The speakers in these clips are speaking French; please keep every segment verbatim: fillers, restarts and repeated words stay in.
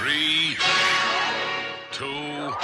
Three, two, one.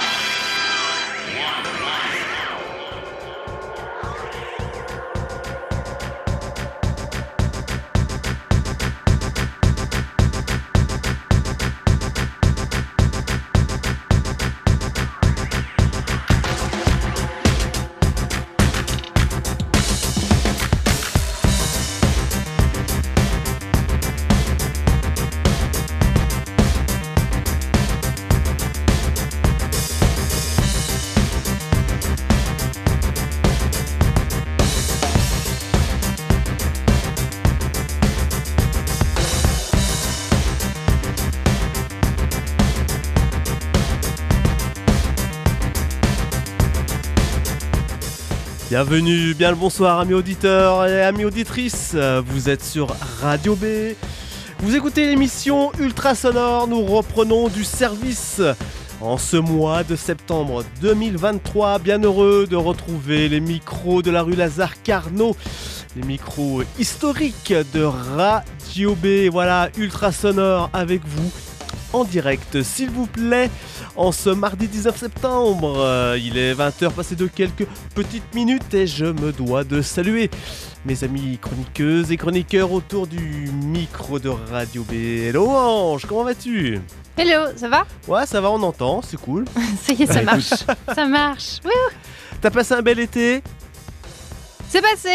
Bienvenue, bien le bonsoir amis auditeurs et amis auditrices, vous êtes sur Radio B, vous écoutez l'émission Ultra Sonore, nous reprenons du service en ce mois de septembre deux mille vingt-trois, bien heureux de retrouver les micros de la rue Lazare Carnot, les micros historiques de Radio B, voilà Ultra Sonore avec vous en direct s'il vous plaît. En ce mardi dix-neuf septembre, euh, il est vingt heures passé de quelques petites minutes et je me dois de saluer mes amis chroniqueuses et chroniqueurs autour du micro de Radio B. Hello Ange, comment vas-tu ? Hello, ça va ? Ouais, ça va, on entend, c'est cool. Ça y est, ça marche. Ça marche. Wouh. T'as passé un bel été ? C'est passé.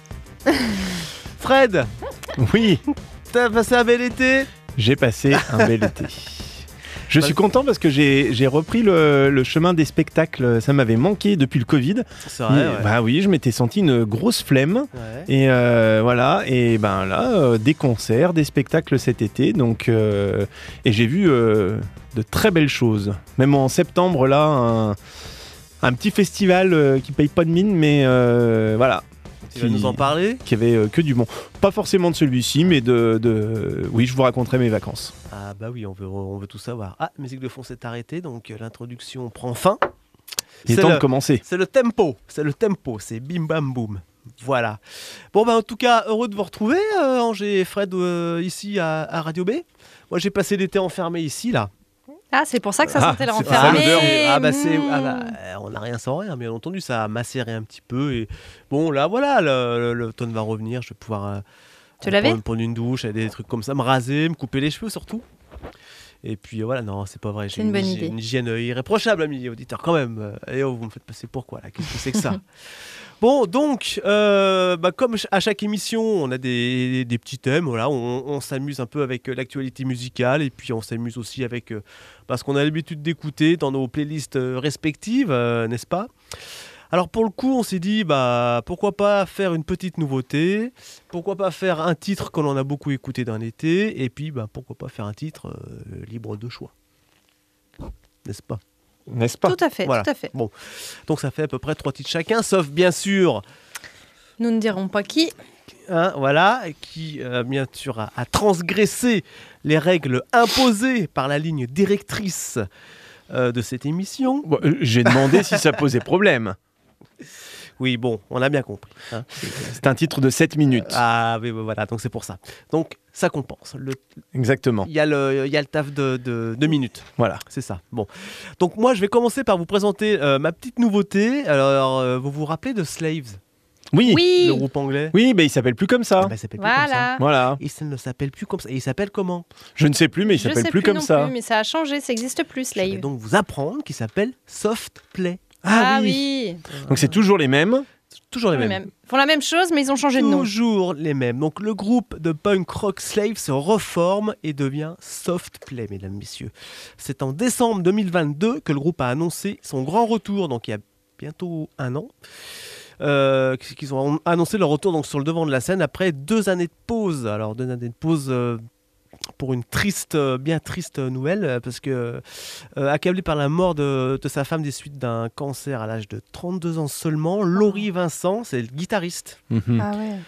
Fred ? Oui. T'as passé un bel été ? J'ai passé un bel été. Je suis content parce que j'ai, j'ai repris le, le chemin des spectacles. Ça m'avait manqué depuis le Covid. C'est vrai, Et, ouais. Bah oui, je m'étais senti une grosse flemme. Ouais. Et euh, voilà. Et ben là, euh, des concerts, des spectacles cet été. Donc, euh, et j'ai vu euh, de très belles choses. Même en septembre, là, un, un petit festival euh, qui paye pas de mine, mais euh, voilà. Tu vas nous en parler ? Qui avait euh, que du bon. Pas forcément de celui-ci, mais de, de... Oui, je vous raconterai mes vacances. Ah bah oui, on veut, on veut tout savoir. Ah, musique de fond s'est arrêtée, donc euh, l'introduction prend fin. Il est C'est temps le- de commencer. C'est le tempo, c'est le tempo, c'est bim bam boum. Voilà. Bon bah en tout cas, heureux de vous retrouver, euh, Angers et Fred, euh, ici à, à Radio B. Moi j'ai passé l'été enfermé ici, là. Ah, c'est pour ça que ça Ah, sentait c'est l'enfer. ça, l'odeur. Ah bah c'est, Mmh. ah bah, euh, on n'a rien sans rien, bien entendu, ça a macéré un petit peu. Et bon là voilà, le- le- l'automne va revenir, je vais pouvoir euh, Te laver ? prendre, prendre une douche, et des trucs comme ça, me raser, me couper les cheveux surtout. Et puis euh, voilà, non, c'est pas vrai. J'ai C'est une bonne j'ai idée. une hygiène euh, irréprochable, amis auditeurs, quand même. Euh, Et oh, vous me faites passer pour quoi là ? Qu'est-ce que c'est que ça ? Bon, donc, euh, bah, comme ch- à chaque émission, on a des, des petits thèmes. Voilà, on, on s'amuse un peu avec euh, l'actualité musicale et puis on s'amuse aussi avec euh, bah, ce qu'on a l'habitude d'écouter dans nos playlists euh, respectives, euh, n'est-ce pas ? Alors pour le coup, on s'est dit, bah, pourquoi pas faire une petite nouveauté ? Pourquoi pas faire un titre qu'on en a beaucoup écouté d'un été ? Et puis, bah, pourquoi pas faire un titre euh, libre de choix ? N'est-ce pas ? N'est-ce pas ? Tout à fait, Voilà. tout à fait. Bon, donc ça fait à peu près trois titres chacun, sauf bien sûr, Nous ne dirons pas qui. hein, voilà, qui euh, bien sûr a, a transgressé les règles imposées par la ligne directrice euh, de cette émission. Bon, euh, j'ai demandé si ça posait problème. Oui, bon, on a bien compris. hein. C'est un titre de sept minutes. Ah oui, oui, voilà, donc c'est pour ça. Donc ça compense. Le- Exactement. Il y, a le- il y a le taf de, de, de minutes. Voilà. C'est ça. Bon. Donc moi, je vais commencer par vous présenter euh, ma petite nouveauté. Alors, euh, vous vous rappelez de Slaves, Oui. Oui. le groupe anglais ? Oui, mais il s'appelle plus comme ça. Eh ben, il s'appelle plus comme ça. Voilà. Voilà. Et ça ne s'appelle plus comme ça. Et il s'appelle comment ? Je ne sais plus, mais il Je s'appelle sais plus comme non ça. plus, mais ça a changé, ça n'existe plus, Je vais Slave. donc vous apprendre qu'il s'appelle Soft Play. Ah oui. Donc c'est toujours les mêmes. Toujours les Les mêmes. mêmes. Ils font la même chose, mais ils ont changé de nom. Toujours les mêmes. Donc le groupe de punk rock Slave se reforme et devient Soft Play, mesdames, messieurs. C'est en décembre deux mille vingt-deux que le groupe a annoncé son grand retour, donc il y a bientôt un an. Euh, qu'ils ont annoncé leur retour donc, sur le devant de la scène après deux années de pause. Alors deux années de pause euh, pour une triste, euh, bien triste nouvelle, euh, parce que euh, accablé par la mort de, de sa femme des suites d'un cancer à l'âge de trente-deux ans seulement, Laurie Vincent, c'est le guitariste Mhm. Ah ouais.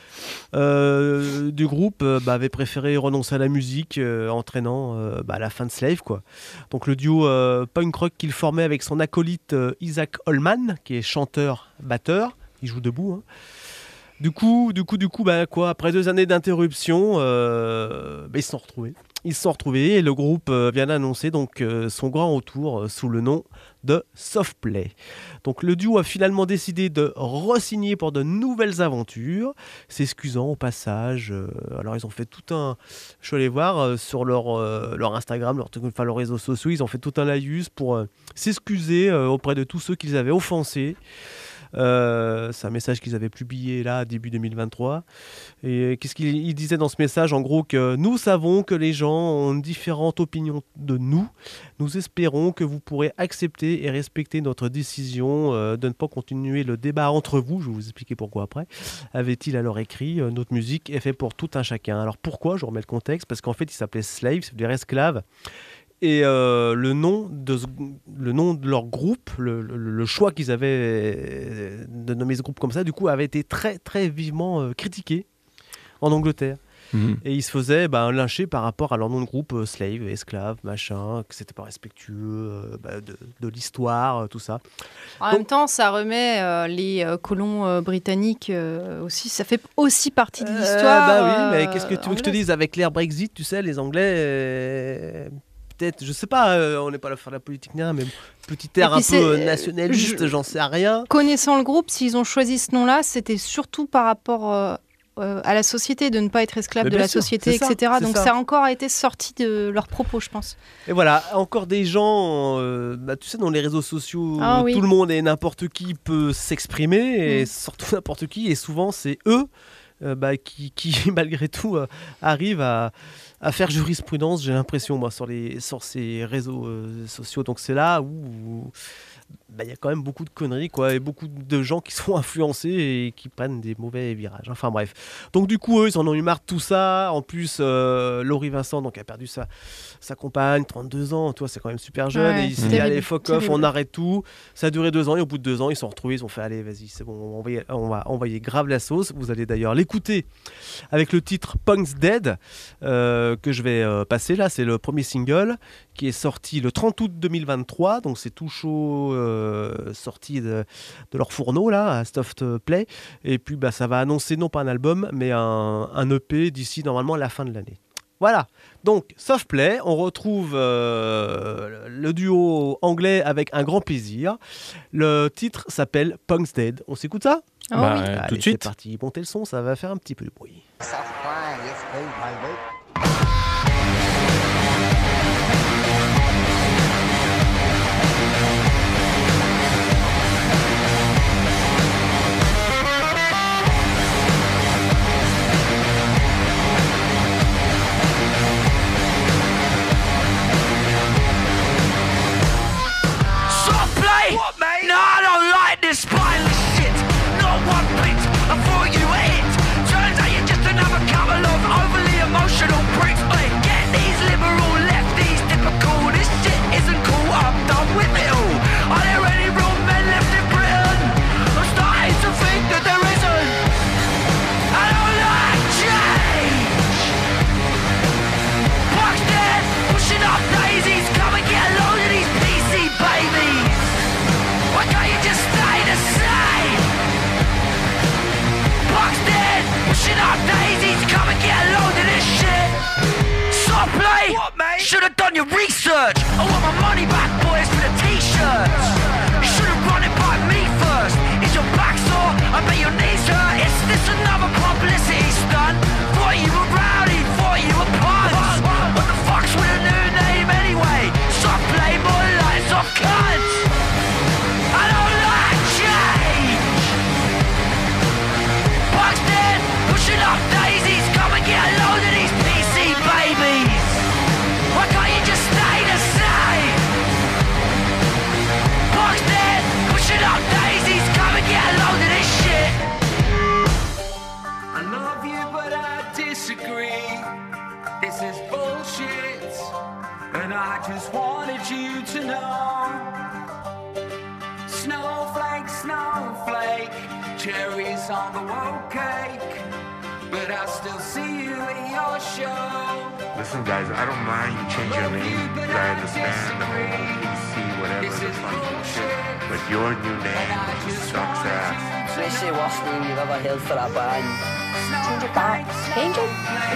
euh, du groupe, euh, bah, avait préféré renoncer à la musique, euh, entraînant euh, bah, la fin de Slave, quoi. Donc le duo euh, punk rock qu'il formait avec son acolyte euh, Isaac Holman, qui est chanteur-batteur, il joue debout, hein. Du coup, du coup, du coup, bah quoi, après deux années d'interruption, euh, bah, ils se sont retrouvés. Ils se sont retrouvés et le groupe euh, vient d'annoncer donc euh, son grand retour euh, sous le nom de Softplay. Donc le duo a finalement décidé de re-signer pour de nouvelles aventures, s'excusant au passage. Euh, alors ils ont fait tout un, je suis allé voir euh, sur leur euh, leur Instagram, leur, enfin leurs réseaux sociaux, ils ont fait tout un laïus pour euh, s'excuser euh, auprès de tous ceux qu'ils avaient offensés. Euh, c'est un message qu'ils avaient publié là début deux mille vingt-trois et qu'est-ce qu'il il disait dans ce message, en gros, que nous savons que les gens ont une différente opinion de nous, nous espérons que vous pourrez accepter et respecter notre décision euh, de ne pas continuer le débat entre vous, je vais vous expliquer pourquoi après, avait-il alors écrit. Euh, notre musique est faite pour tout un chacun. Alors pourquoi, je remets le contexte, parce qu'en fait il s'appelait Slave, ça veut dire esclave. Et euh, le, nom de, ce- le nom de leur groupe, le, le- le choix qu'ils avaient euh, de nommer ce groupe comme ça, du coup, avait été très très vivement euh, critiqué en Angleterre. Mhm. Et ils se faisaient ben, lyncher par rapport à leur nom de groupe, euh, slave, esclave, machin, que c'était pas respectueux euh, bah, de, de l'histoire, euh, tout ça. En Donc- même temps, ça remet euh, les euh, colons euh, britanniques euh, aussi. Ça fait aussi partie de Euh, l'histoire. bah oui, mais euh, qu'est-ce que tu veux que je te anglaise. dise, avec l'ère Brexit, tu sais, les Anglais, euh, peut-être, je sais pas, euh, on n'est pas là pour faire la politique, ni rien, mais petit air Et puis un c'est- peu euh, nationaliste, je- j'en sais rien. Connaissant le groupe, s'ils ont choisi ce nom-là, c'était surtout par rapport euh, euh, à la société, de ne pas être esclave Mais de bien la sûr, société, c'est ça, et cetera. c'est Donc ça. ça a encore été sorti de leurs propos, je pense. Et voilà, encore des gens, euh, bah, tu sais, dans les réseaux sociaux, Ah euh, oui. tout le monde et n'importe qui peut s'exprimer, et Mm. surtout n'importe qui, et souvent c'est eux euh, bah, qui, qui, malgré tout, euh, arrivent à, à faire jurisprudence, j'ai l'impression, moi, sur, les, sur ces réseaux euh, sociaux. Donc c'est là où où, bah, il y a quand même beaucoup de conneries, quoi, et beaucoup de gens qui sont influencés et qui prennent des mauvais virages. Enfin bref. Donc du coup, eux, ils en ont eu marre de tout ça. En plus, euh, Laurie Vincent donc, a perdu sa, sa compagne, trente-deux ans, toi, c'est quand même super jeune. Ouais, et il s'est c'est dit, terrible, allez, fuck off, terrible. on arrête tout. Ça a duré deux ans, et au bout de deux ans, ils se sont retrouvés, ils ont fait, allez, vas-y, c'est bon, on va, envoyer, on va envoyer grave la sauce. Vous allez d'ailleurs l'écouter avec le titre Punk's Dead, euh, que je vais euh, passer là. C'est le premier single qui est sorti le trente août deux mille vingt-trois, donc c'est tout chaud, euh, sorti de, de leur fourneau là, à Softplay. Et puis bah, ça va annoncer non pas un album, mais un, un E P d'ici normalement la fin de l'année. Voilà, donc Softplay, on retrouve euh, le duo anglais avec un grand plaisir. Le titre s'appelle Punk's Dead. On s'écoute ça? Ah Bah, oui. euh, Allez, tout de c'est suite. parti, montez le son, ça va faire un petit peu de bruit. Softplay, yes, please, baby. Softplay! What, mate? No, I don't like this spineless shit. Not one bit. I thought you were it. Turns out you're just another couple of overly emotional pricks. Hey, get these liberal lefties typical. This shit isn't cool. I'm done with it all. Are there any real men left in Britain? I'm starting to think that there isn't. I don't like change. Buck's dead, pushing up daisies. Come and get a load of these P C babies. Why can't you just stay the same? Buck's dead, pushing up daisies. Come and get a load of this shit. Softplay, what, mate? Should have done your research. I want my money back, boys, for the t-shirts. You should have run it by me first. Is your back sore? I bet your knees hurt. Is this another publicity stunt? Thought you were rowdy, thought you were punts. What the fuck's with a new name anyway? Softplay, more lights off cunts. I don't like change. Buck's dead, pushing up daisies. Come and get a load of these P C babies. Why can't you just stay the same? Buck's dead, pushing up daisies. Come and get a load of this shit. I love you, but I disagree. This is bullshit, and I just wanted you to know. Snowflake, snowflake, cherries on the whole cake, but I still see you at your show. Listen, guys, I don't mind you change your name, but I understand the whole P C see whatever the fucking shit. But your new name sucks ass. What's the worst name you've ever heard for a band? Change it back. Change it?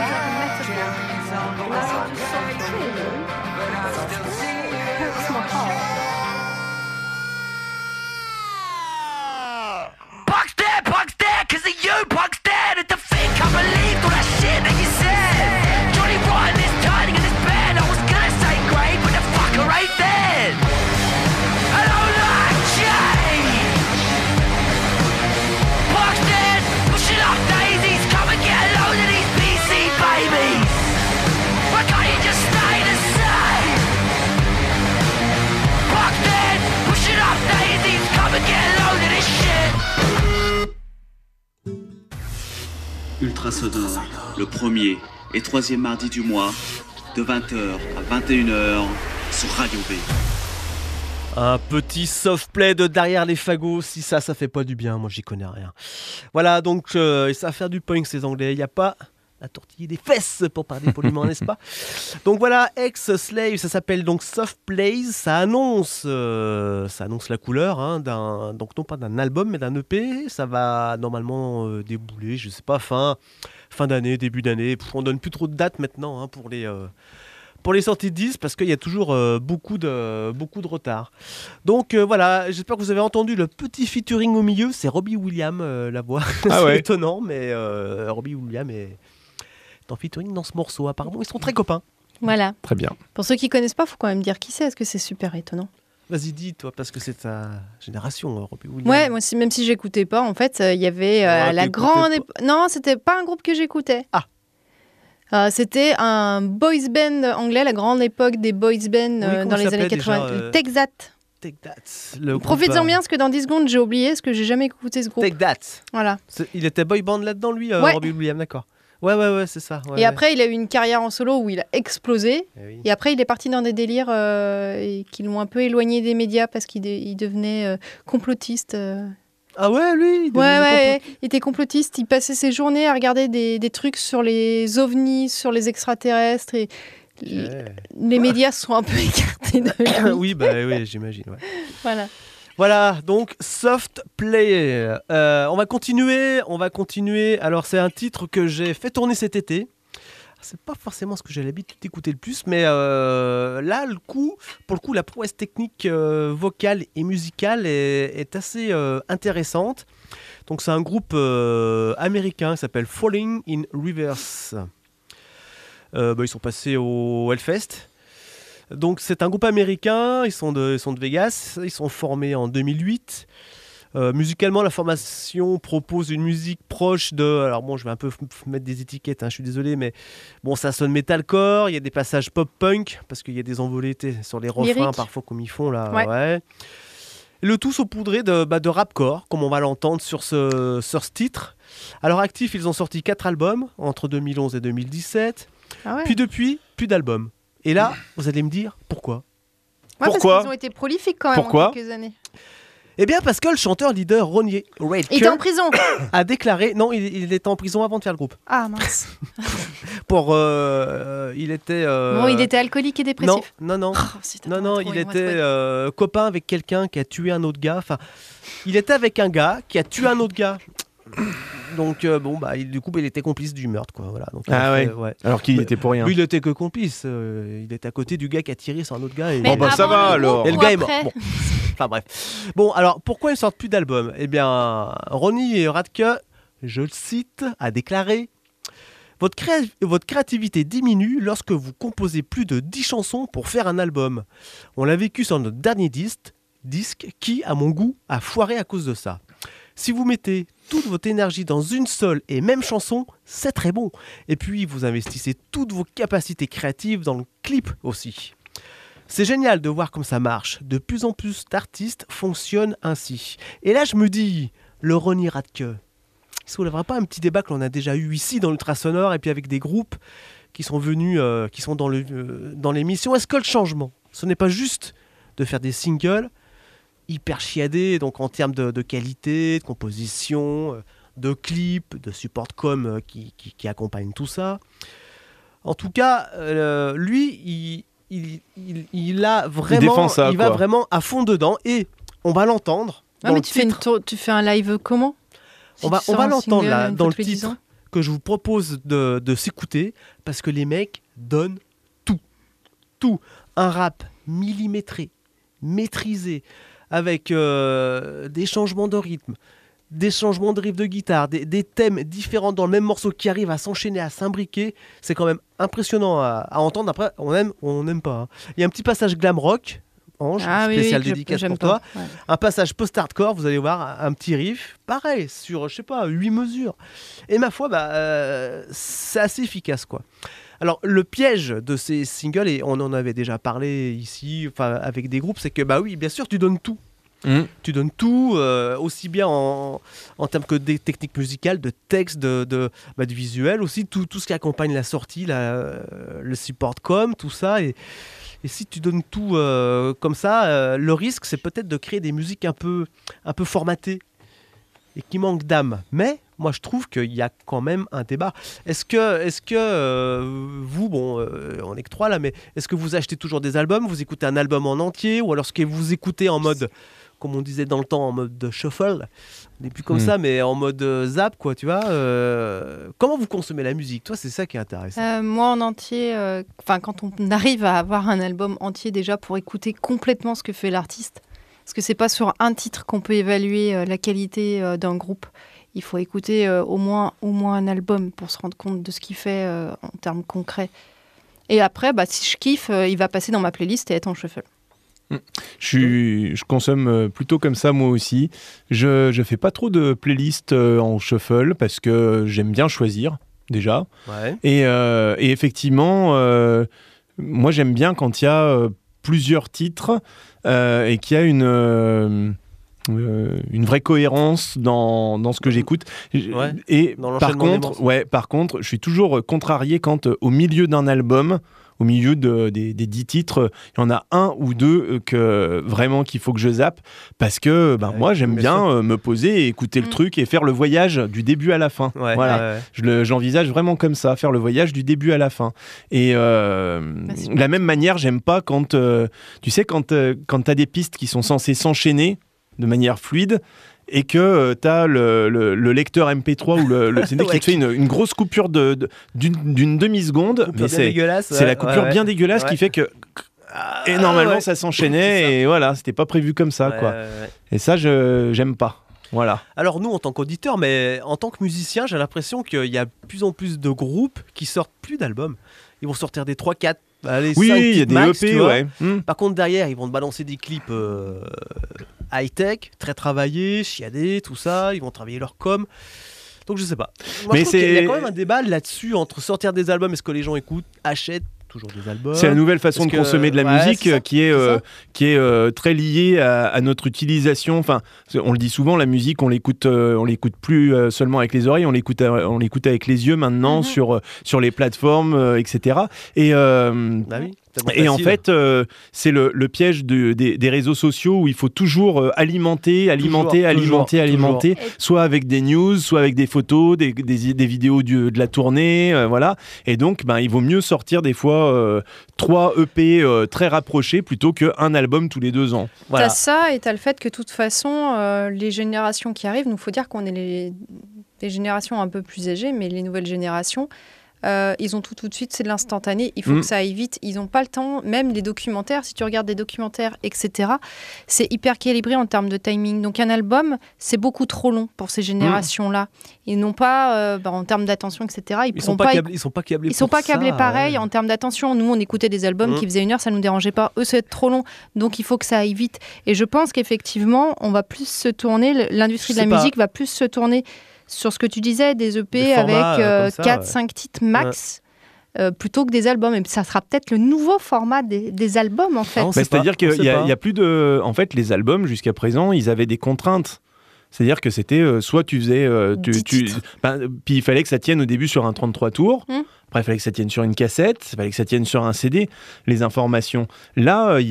Hurts my heart. Buck's dead, Buck's dead, cause of you, Buck's dead. And to think I believed all that shit that you said. Johnny Rotten is turning in his bed. I was gonna say great, but the fucker ain't dead. I don't like change. Buck's dead, pushing up daisies. Come and get a load of these P C babies. Why can't you just stay the same? Buck's dead, pushing up daisies. Come and get a load of this shit. Ultra Sonore, le premier et troisième mardi du mois, de vingt heures à vingt et une heures sur Radio B. Un petit soft play de derrière les fagots, si ça, ça fait pas du bien, moi j'y connais rien. Voilà, donc euh, ils savent faire du punk ces Anglais, il n'y a pas la tortille des fesses pour parler poliment, n'est-ce pas? Donc voilà, Ex-Slave, ça s'appelle donc Soft Plays, ça annonce, euh, ça annonce la couleur, hein, d'un, donc non pas d'un album mais d'un E P, ça va normalement euh, débouler, je sais pas, fin, fin d'année, début d'année, Pff, on donne plus trop de dates maintenant hein, pour les... Euh, pour les sorties de disques parce qu'il y a toujours euh, beaucoup, de, beaucoup de retard. Donc euh, voilà, j'espère que vous avez entendu le petit featuring au milieu, c'est Robbie Williams euh, la voix. Ah c'est ouais. étonnant, mais euh, Robbie Williams est en featuring dans ce morceau. Apparemment, ils sont très copains. Voilà. Très bien. Pour ceux qui connaissent pas, faut quand même dire qui c'est, parce que c'est super étonnant. Vas-y, dis toi, parce que c'est ta génération, euh, Robbie Williams. Ouais, moi, si, même si j'écoutais pas, en fait, il euh, y avait euh, Ouais, la t'écoutais grande... pas. épo- Non, c'était pas un groupe que j'écoutais. Ah. Euh, c'était un boys band anglais, la grande époque des boys band Oui, euh, comment dans les ça années s'appelait quatre-vingts. déjà, euh, Le Texat. Take That. Le groupe, Profites-en euh, bien, parce que dans dix secondes, j'ai oublié, parce que j'ai jamais écouté ce groupe. Take That. Voilà. C'est- Il était boy band là-dedans, lui, euh, Ouais. Robbie Williams, d'accord. Ouais, ouais, ouais, c'est ça. ouais, Et ouais. après, il a eu une carrière en solo où il a explosé. Eh oui. Et après, il est parti dans des délires euh, et qui l'ont un peu éloigné des médias parce qu'il de- il devenait euh, complotiste. euh. Ah ouais, lui il Ouais, devenait ouais, il était complotiste. Il passait ses journées à regarder des, des trucs sur les ovnis, sur les extraterrestres. Et complot- l- les médias se sont un peu écartés de lui. oui, bah oui, j'imagine. Ouais. Voilà. Voilà, donc Soft Play. Euh, on va continuer, on va continuer. Alors c'est un titre que j'ai fait tourner cet été. C'est pas forcément ce que j'ai l'habitude d'écouter le plus, mais euh, là, le coup, pour le coup, la prouesse technique euh, vocale et musicale est, est assez euh, intéressante. Donc c'est un groupe euh, américain qui s'appelle Falling in Reverse. Euh, bah, ils sont passés au Hellfest. Donc c'est un groupe américain, ils sont de, ils sont de Vegas, ils sont formés en deux mille huit. Euh, musicalement, la formation propose une musique proche de... Alors bon, je vais un peu f- f- mettre des étiquettes, hein, je suis désolé, mais bon, ça sonne metalcore, il y a des passages pop-punk, parce qu'il y a des envolées t'sais, sur les refrains, Lyrique. parfois comme ils font là. Ouais. Ouais. Et le tout saupoudré de, bah, de rapcore, comme on va l'entendre sur ce, sur ce titre. À leur actif, ils ont sorti quatre albums, entre deux mille onze et deux mille dix-sept. Ah ouais. Puis depuis, plus d'albums. Et là, vous allez me dire, pourquoi ? Ouais, Pourquoi parce qu'ils ont été prolifiques quand même Pourquoi en quelques années. Eh bien parce que le chanteur leader Ronnie Il était Radke en prison. a déclaré... Non, il, il était en prison avant de faire le groupe. Ah mince. Pour, euh, il était... euh, Bon, il était alcoolique et dépressif. Non, non, non. Oh, c'est Non, tellement non, trop, il ils vont était être- euh, copain avec quelqu'un qui a tué un autre gars. Enfin, il était avec un gars qui a tué un autre gars. Donc, euh, bon, bah, il- du coup, il était complice du meurtre, quoi. Voilà. Donc, il a Ah fait- ouais. ouais. Alors qu'il Mais- était pour rien. Lui, il était que complice. euh, il était à côté du gars qui a tiré sur un autre gars. Et... Mais Bon, bah, ça avant va, le alors. groupe Et le ou gars est mort. après Bon. Enfin bref. Bon, alors pourquoi ils ne sortent plus d'album ? Eh bien, Ronnie Radke, je le cite, a déclaré votre, créa- votre créativité diminue lorsque vous composez plus de dix chansons pour faire un album. On l'a vécu sur notre dernier disque, disque qui, à mon goût, a foiré à cause de ça. Si vous mettez toute votre énergie dans une seule et même chanson, c'est très bon. Et puis, vous investissez toutes vos capacités créatives dans le clip aussi. C'est génial de voir comme ça marche. De plus en plus d'artistes fonctionnent ainsi. Et là, je me dis, le Ronnie Radke, il ne soulèvera pas un petit débat que l'on a déjà eu ici dans l'Ultrasonore et puis avec des groupes qui sont venus, euh, qui sont dans, le, euh, dans l'émission. Est-ce que le changement, ce n'est pas juste de faire des singles hyper chiadés, donc en termes de, de qualité, de composition, euh, de clips, de support com euh, qui, qui, qui accompagnent tout ça. En tout cas, euh, lui, il il, il, il a vraiment, il, ça, il va vraiment à fond dedans et on va l'entendre. Ah, mais tu fais, une tour, tu fais un live comment si On va, on va l'entendre là, dans le titre que je vous propose de, de s'écouter parce que les mecs donnent tout. Tout. Un rap millimétré, maîtrisé, avec euh, des changements de rythme, des changements de riff de guitare, des, des thèmes différents dans le même morceau qui arrivent à s'enchaîner, à s'imbriquer. C'est quand même impressionnant à, à entendre. Après, on aime ou on n'aime pas. Hein. Il y a un petit passage glam rock, Ange, ah, spécial oui, oui, dédicace j'aime pour toi. Ouais. Un passage post-hardcore, vous allez voir, un petit riff, pareil, sur, je sais pas, huit mesures. Et ma foi, bah, euh, c'est assez efficace, quoi. Alors, le piège de ces singles, et on en avait déjà parlé ici, enfin, avec des groupes, c'est que, bah oui, bien sûr, tu donnes tout. Mmh. Tu donnes tout, euh, aussi bien en, en termes que des techniques musicales, de texte, de, de, bah, de visuel, aussi tout, tout ce qui accompagne la sortie, la, euh, le support com, tout ça. Et, et si tu donnes tout euh, comme ça, euh, le risque, c'est peut-être de créer des musiques un peu, un peu formatées et qui manquent d'âme. Mais moi, je trouve qu'il y a quand même un débat. Est-ce que, est-ce que euh, vous, bon, euh, on est que trois là, mais est-ce que vous achetez toujours des albums ? Vous écoutez un album en entier ? Ou alors est-ce que vous écoutez en mode, comme on disait dans le temps, en mode de shuffle ? On n'est plus comme mmh. ça, mais en mode euh, zap, quoi, tu vois euh, Comment vous consommez la musique ? Toi, c'est ça qui est intéressant. Euh, moi, en entier, enfin, euh, quand on arrive à avoir un album entier déjà pour écouter complètement ce que fait l'artiste, parce que c'est pas sur un titre qu'on peut évaluer euh, la qualité euh, d'un groupe. Il faut écouter euh, au moins, au moins un album pour se rendre compte de ce qu'il fait euh, en termes concrets. Et après, bah, si je kiffe, euh, il va passer dans ma playlist et être en shuffle. Je, suis, je consomme plutôt comme ça moi aussi. Je ne fais pas trop de playlists en shuffle parce que j'aime bien choisir déjà. Ouais. Et, euh, et effectivement, euh, moi j'aime bien quand il y a euh, plusieurs titres euh, et qu'il y a une... Euh, Euh, une vraie cohérence dans, dans ce que j'écoute. Ouais, et par contre, ouais, par contre, je suis toujours contrarié quand euh, au milieu d'un album, au milieu de, des, des dix titres, il y en a un ou deux euh, que, vraiment qu'il faut que je zappe parce que ben, ouais, moi j'aime bien euh, me poser et écouter mmh. le truc et faire le voyage du début à la fin. Ouais, voilà. ouais, ouais. Je le, j'envisage vraiment comme ça, faire le voyage du début à la fin. Et euh, de la même manière, j'aime pas quand, euh, tu sais, quand, euh, quand tu as des pistes qui sont censées s'enchaîner de manière fluide et que euh, tu as le, le, le lecteur M P trois ou le, le C D ouais, qui te fait une, une grosse coupure de, de, d'une, d'une demi-seconde, mais c'est, c'est ouais, la coupure ouais, bien dégueulasse ouais. qui fait que ah, et normalement ouais. ça s'enchaînait ça. Et voilà, c'était pas prévu comme ça ouais, quoi. Ouais, ouais. Et ça je, j'aime pas. Voilà. Alors nous en tant qu'auditeurs, mais en tant que musicien, j'ai l'impression qu'il y a de plus en plus de groupes qui sortent plus d'albums. Ils vont sortir des trois quatre. Allez, oui, il y a des max, E P, ouais. Mmh. Par contre, derrière, ils vont te balancer des clips euh, high-tech, très travaillés, chiadés, tout ça. Ils vont travailler leur com. Donc, je sais pas. Moi, mais je trouve c'est... qu'il y a quand même un débat là-dessus entre sortir des albums, est-ce que les gens écoutent, achètent toujours des albums. C'est la nouvelle façon de que... consommer de la ouais, musique c'est qui est, euh, qui est euh, très liée à, à notre utilisation. Enfin, on le dit souvent, la musique, on l'écoute, euh, on l'écoute plus euh, seulement avec les oreilles, on l'écoute, à, on l'écoute avec les yeux maintenant mm-hmm. sur, sur les plateformes, euh, et cetera. Et, euh, bah oui. Et en fait, euh, c'est le, le piège de, des, des réseaux sociaux où il faut toujours euh, alimenter, alimenter, toujours, alimenter, toujours, alimenter, toujours. Soit avec des news, soit avec des photos, des, des, des vidéos du, de la tournée, euh, voilà. Et donc, ben, il vaut mieux sortir des fois euh, trois E P euh, très rapprochés plutôt qu'un album tous les deux ans. Voilà. T'as ça et t'as le fait que de toute façon, euh, les générations qui arrivent, il faut dire qu'on est les, les générations un peu plus âgées, mais les nouvelles générations... Euh, ils ont tout tout de suite, c'est de l'instantané, il faut mmh. que ça aille vite, ils n'ont pas le temps, même les documentaires, si tu regardes des documentaires, et cetera, c'est hyper calibré en termes de timing. Donc un album, c'est beaucoup trop long pour ces générations-là. Ils n'ont pas, euh, bah, en termes d'attention, et cetera, ils ne sont, pas câblés, ils sont pas câblés Ils sont pas câblés ça, pareil ouais. en termes d'attention. Nous, on écoutait des albums mmh. qui faisaient une heure, ça ne nous dérangeait pas. Eux, c'est trop long, donc il faut que ça aille vite. Et je pense qu'effectivement, on va plus se tourner, l'industrie de la pas. musique va plus se tourner sur ce que tu disais, des E P des avec euh, quatre cinq ouais. titres max, ouais. euh, plutôt que des albums. Et ça sera peut-être le nouveau format des, des albums, en fait. Ah, bah, c'est-à-dire qu'il y, y a plus de... En fait, les albums, jusqu'à présent, ils avaient des contraintes. C'est-à-dire que c'était euh, soit tu faisais... Euh, tu, tu, ben, puis il fallait que ça tienne au début sur un trente-trois tours. Hum. Après, il fallait que ça tienne sur une cassette. Il fallait que ça tienne sur un C D, les informations. Là, il euh, y a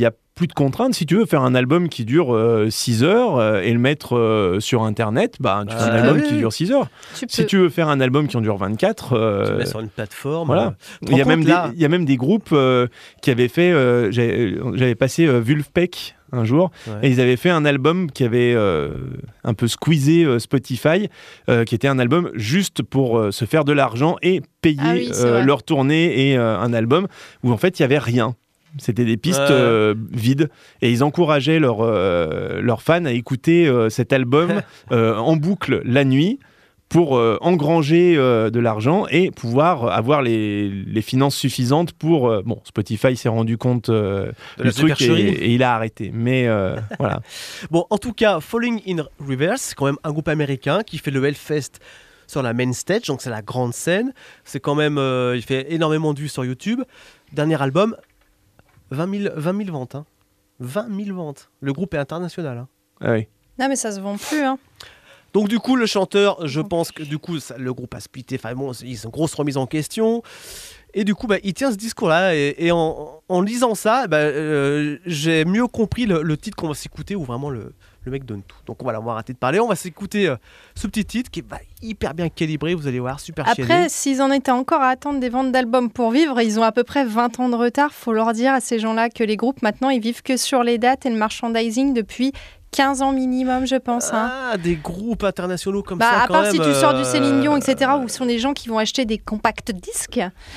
plus de contraintes. Si tu veux faire un album qui dure euh, six heures euh, et le mettre euh, sur Internet, bah, tu fais Ah, un album oui. qui dure six heures. Tu Si peux. tu veux faire un album qui en dure vingt-quatre, euh, Tu le mets sur une plateforme. voilà. euh, tu te Il y, a rends même compte, des, là, il y a même des groupes euh, qui avaient fait. euh, j'avais, j'avais passé euh, Vulfpeck un jour, Ouais. et ils avaient fait un album qui avait euh, un peu squeezé euh, Spotify, euh, qui était un album juste pour euh, se faire de l'argent et payer Ah oui, c'est euh, vrai. leur tournée, et euh, un album où en fait il y avait rien. C'était des pistes Ouais. euh, vides, et ils encourageaient leurs euh, leurs fans à écouter euh, cet album euh, en boucle la nuit pour euh, engranger euh, de l'argent et pouvoir avoir les, les finances suffisantes pour... euh, bon, Spotify s'est rendu compte euh, De du la truc et, supercherie. et il a arrêté. Mais euh, voilà. Bon, en tout cas, Falling in Reverse, c'est quand même un groupe américain qui fait le Hellfest sur la main stage, donc c'est la grande scène. C'est quand même, euh, il fait énormément de vues sur YouTube. Dernier album, vingt mille, vingt mille ventes. Hein. vingt mille ventes. Le groupe est international. Hein. Ah oui. Non, mais ça se vend plus. Hein. Donc du coup, le chanteur, je pense que du coup, ça- le groupe a splitté. Enfin bon, c'est c'est une grosse remise en question. Et du coup, bah, il tient ce discours-là. Et, et en, en lisant ça, bah, euh, j'ai mieux compris le, le titre qu'on va s'écouter, où vraiment le, le mec donne tout. Donc voilà, on va arrêter de parler. On va s'écouter euh, ce petit titre qui est bah, hyper bien calibré. Vous allez voir, super Après, chiadé. s'ils en étaient encore à attendre des ventes d'albums pour vivre, ils ont à peu près vingt ans de retard. Faut leur dire à ces gens-là que les groupes, maintenant, ils vivent que sur les dates et le merchandising depuis quinze ans minimum, je pense. Hein. Ah, des groupes internationaux comme Bah, ça. à quand part même, si tu sors du euh, Céline Dion, et cetera, où sont des gens qui vont acheter des compacts disques.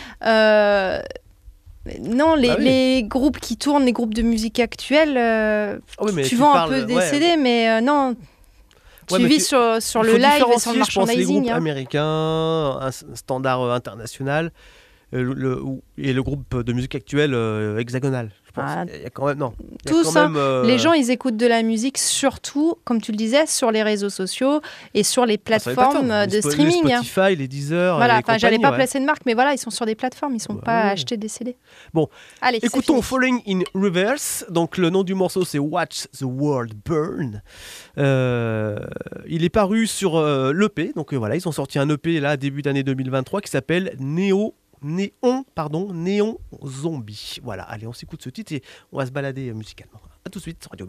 Euh, non, les, Bah oui. les groupes qui tournent, les groupes de musique actuelle, euh, Ah oui, mais tu, tu vends parles- un peu des ouais. C D, mais euh, non. Ouais, tu mais vis tu- sur, sur Il le faut live et différencier, sur le je pense, les merchandising. groupes hein. américains, un s- standard euh, international, euh, le, le- ou- et le groupe de musique actuelle euh, hexagonal. Je pense. Ah, Il y a quand même non. il y a tous, quand hein. même, euh, Les gens, ils écoutent de la musique surtout, comme tu le disais, sur les réseaux sociaux et sur les sur les plateformes euh, les de Spo- streaming. les hein. Spotify, les Deezer. Voilà, et enfin, j'allais compagnie, pas ouais. placer de marque, mais voilà, ils sont sur des plateformes, ils sont Ouais. pas à acheter des C D. Bon, allez, c'est Écoutons fini. Falling in Reverse. Donc le nom du morceau c'est Watch the World Burn. Euh, il est paru sur euh, l'E P. Donc euh, voilà, ils ont sorti un E P là début d'année deux mille vingt-trois qui s'appelle Néo. Néon, pardon, Néon Zombie. Voilà, allez, on s'écoute ce titre et on va se balader euh, musicalement. A tout de suite sur Radio B.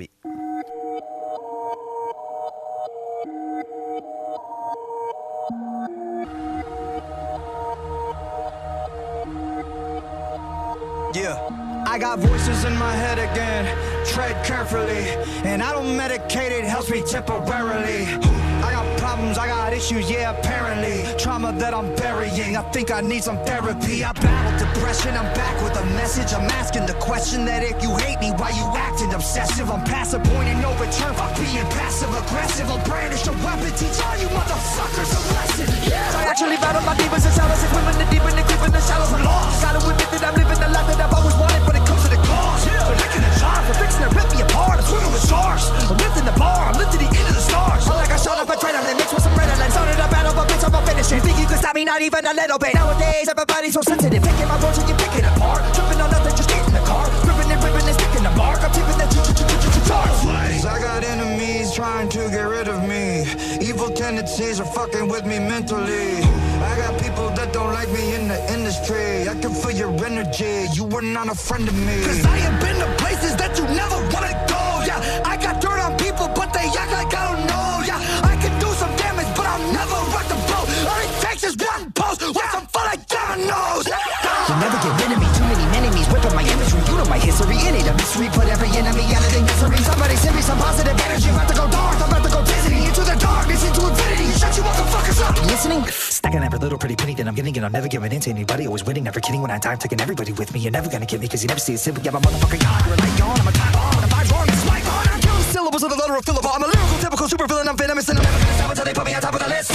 Yeah, I got voices in my head again. Tread carefully, and I don't medicate, it helps me temporarily. I got problems, I got issues, yeah, apparently. Trauma that I'm burying, I think I need some therapy. I battled depression, I'm back with a message. I'm asking the question that if you hate me, why you acting obsessive? I'm past a point of no return, fuck being passive aggressive. I'll brandish a weapon, teach all you motherfuckers a lesson. Yeah. I actually battle my demons and shadows, and women the deep and the creep in the shallows. I'm lost. Gotta admit that I'm living the life that I've always wanted, but it comes to the cost. Yeah. They're licking the jar, they're fixing to rip me apart. I'm swimming with stars, I'm lifting the bar, I'm lifting the end of the stars. I'm like I shot up a adrenaline, mixed with some Ritalin. Started a battle, but bitch, I'm gonna finish it. Think you can stop me, not even a little bit. Nowadays, everybody's so sensitive. Picking my words and you picking apart. Tripping on nothing, just get in the car. Ripping and ripping and sticking the mark. I'm tipping the charge. I got enemies trying to get rid of me. Evil tendencies are fucking with me mentally. I got people that don't like me in the industry. I can feel your energy, you were not a friend of me. Cause I have been to places that you never wanna go, yeah. I got dirt on people, but they act like I don't know, yeah. I can do some damage, but I'll never rock the boat. All it takes is one post, with some fun like dominoes. You'll never get rid of me, too many enemies whipping my imagery. You know my history, it ain't a mystery. Put every enemy out of the misery. Somebody send me some positive energy. I'm about to go dark, I'm about to go dizzy. Into the darkness, into infinity. Shut you motherfuckers up. Listening? Stacking every little pretty penny that I'm getting, and I'm never giving in to anybody. Always winning, never kidding when I die. I'm taking everybody with me. You're never gonna get me, cause you never see it simple. Yeah, my motherfucking God, you're a light gone. I'm a time bomb, and if I'm wrong, it's my fault. I'm killing syllables of the letter of Philip. I'm a lyrical, typical super villain. I'm venomous, and I'm never gonna stop until they put me on top of the list.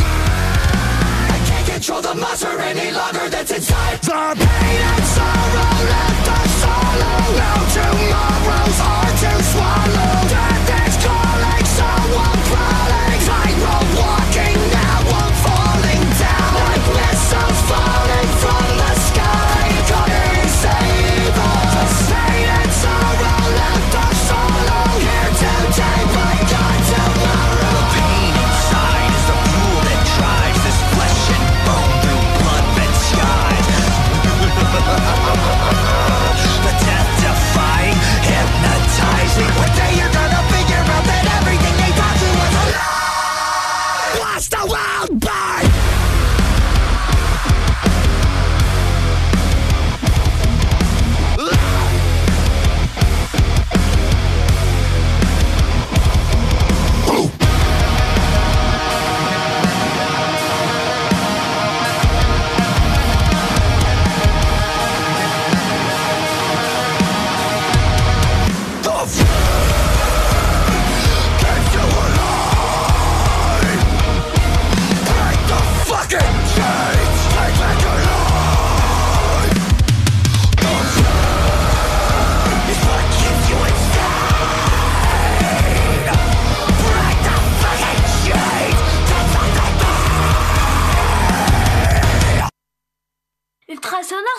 I can't control the monster any longer that's inside. The pain and sorrow left us solo. Now tomorrow's hard to swallow. Death is calling, so I'm crawling. Tightrope walking, now I'm falling down. Like missiles falling from the sky. Come and save us. Pain and sorrow left us solo. Here today, but gone tomorrow. The pain inside is the fuel that drives this flesh and bone through blood-red skies.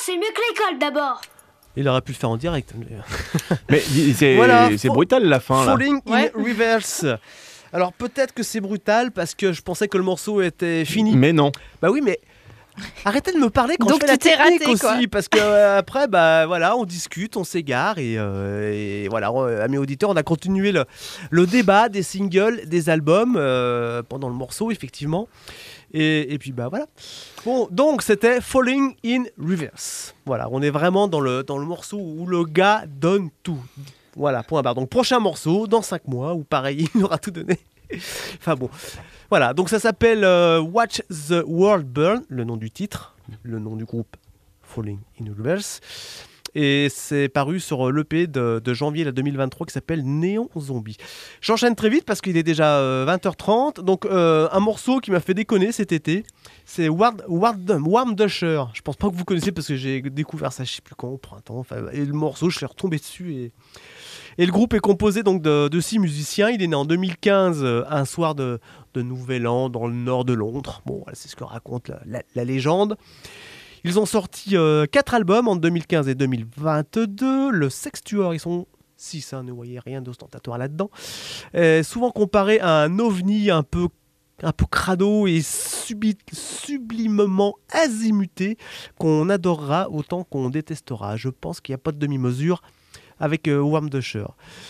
c'est mieux que l'école d'abord. Il aurait pu le faire en direct. Mais c'est Voilà, c'est fa- brutal la fin là. Falling Ouais. in Reverse. Alors peut-être que c'est brutal parce que je pensais que le morceau était fini. Mais non. Bah oui, mais arrêtez de me parler quand Donc je fais la tu t'es technique raté, quoi. aussi, parce que euh, après, bah voilà, on discute, on s'égare et, euh, et voilà, euh, amis auditeurs, on a continué le, le débat des singles, des albums euh, pendant le morceau, effectivement. Et, et puis bah voilà. Bon, donc c'était Falling in Reverse. Voilà, on est vraiment dans le, dans le morceau où le gars donne tout. Voilà, point barre. Donc prochain morceau, dans cinq mois, où pareil, il aura tout donné. Enfin bon, voilà, donc ça s'appelle euh, Watch the World Burn, le nom du titre, le nom du groupe Falling in Reverse. Et c'est paru sur l'E P de, de janvier deux mille vingt-trois qui s'appelle Néon Zombie. J'enchaîne très vite parce qu'il est déjà euh, vingt heures trente. Donc euh, un morceau qui m'a fait déconner cet été, c'est Ward, Ward, Warm Dusher. Je pense pas que vous connaissez parce que j'ai découvert ça je sais plus quand, au printemps. Enfin, et le morceau, je suis retombé dessus. Et, et le groupe est composé donc de, de six musiciens. Il est né en deux mille quinze, euh, un soir de, de Nouvel An dans le nord de Londres. Bon, voilà, c'est ce que raconte la, la, la légende. Ils ont sorti euh, quatre albums en deux mille quinze et deux mille vingt-deux. Le Sextuor, ils sont six, hein, ne voyez rien d'ostentatoire là-dedans. Euh, souvent comparé à un ovni un peu, un peu crado et subi- sublimement azimuté qu'on adorera autant qu'on détestera. Je pense qu'il n'y a pas de demi-mesure avec euh, Warm Dusher.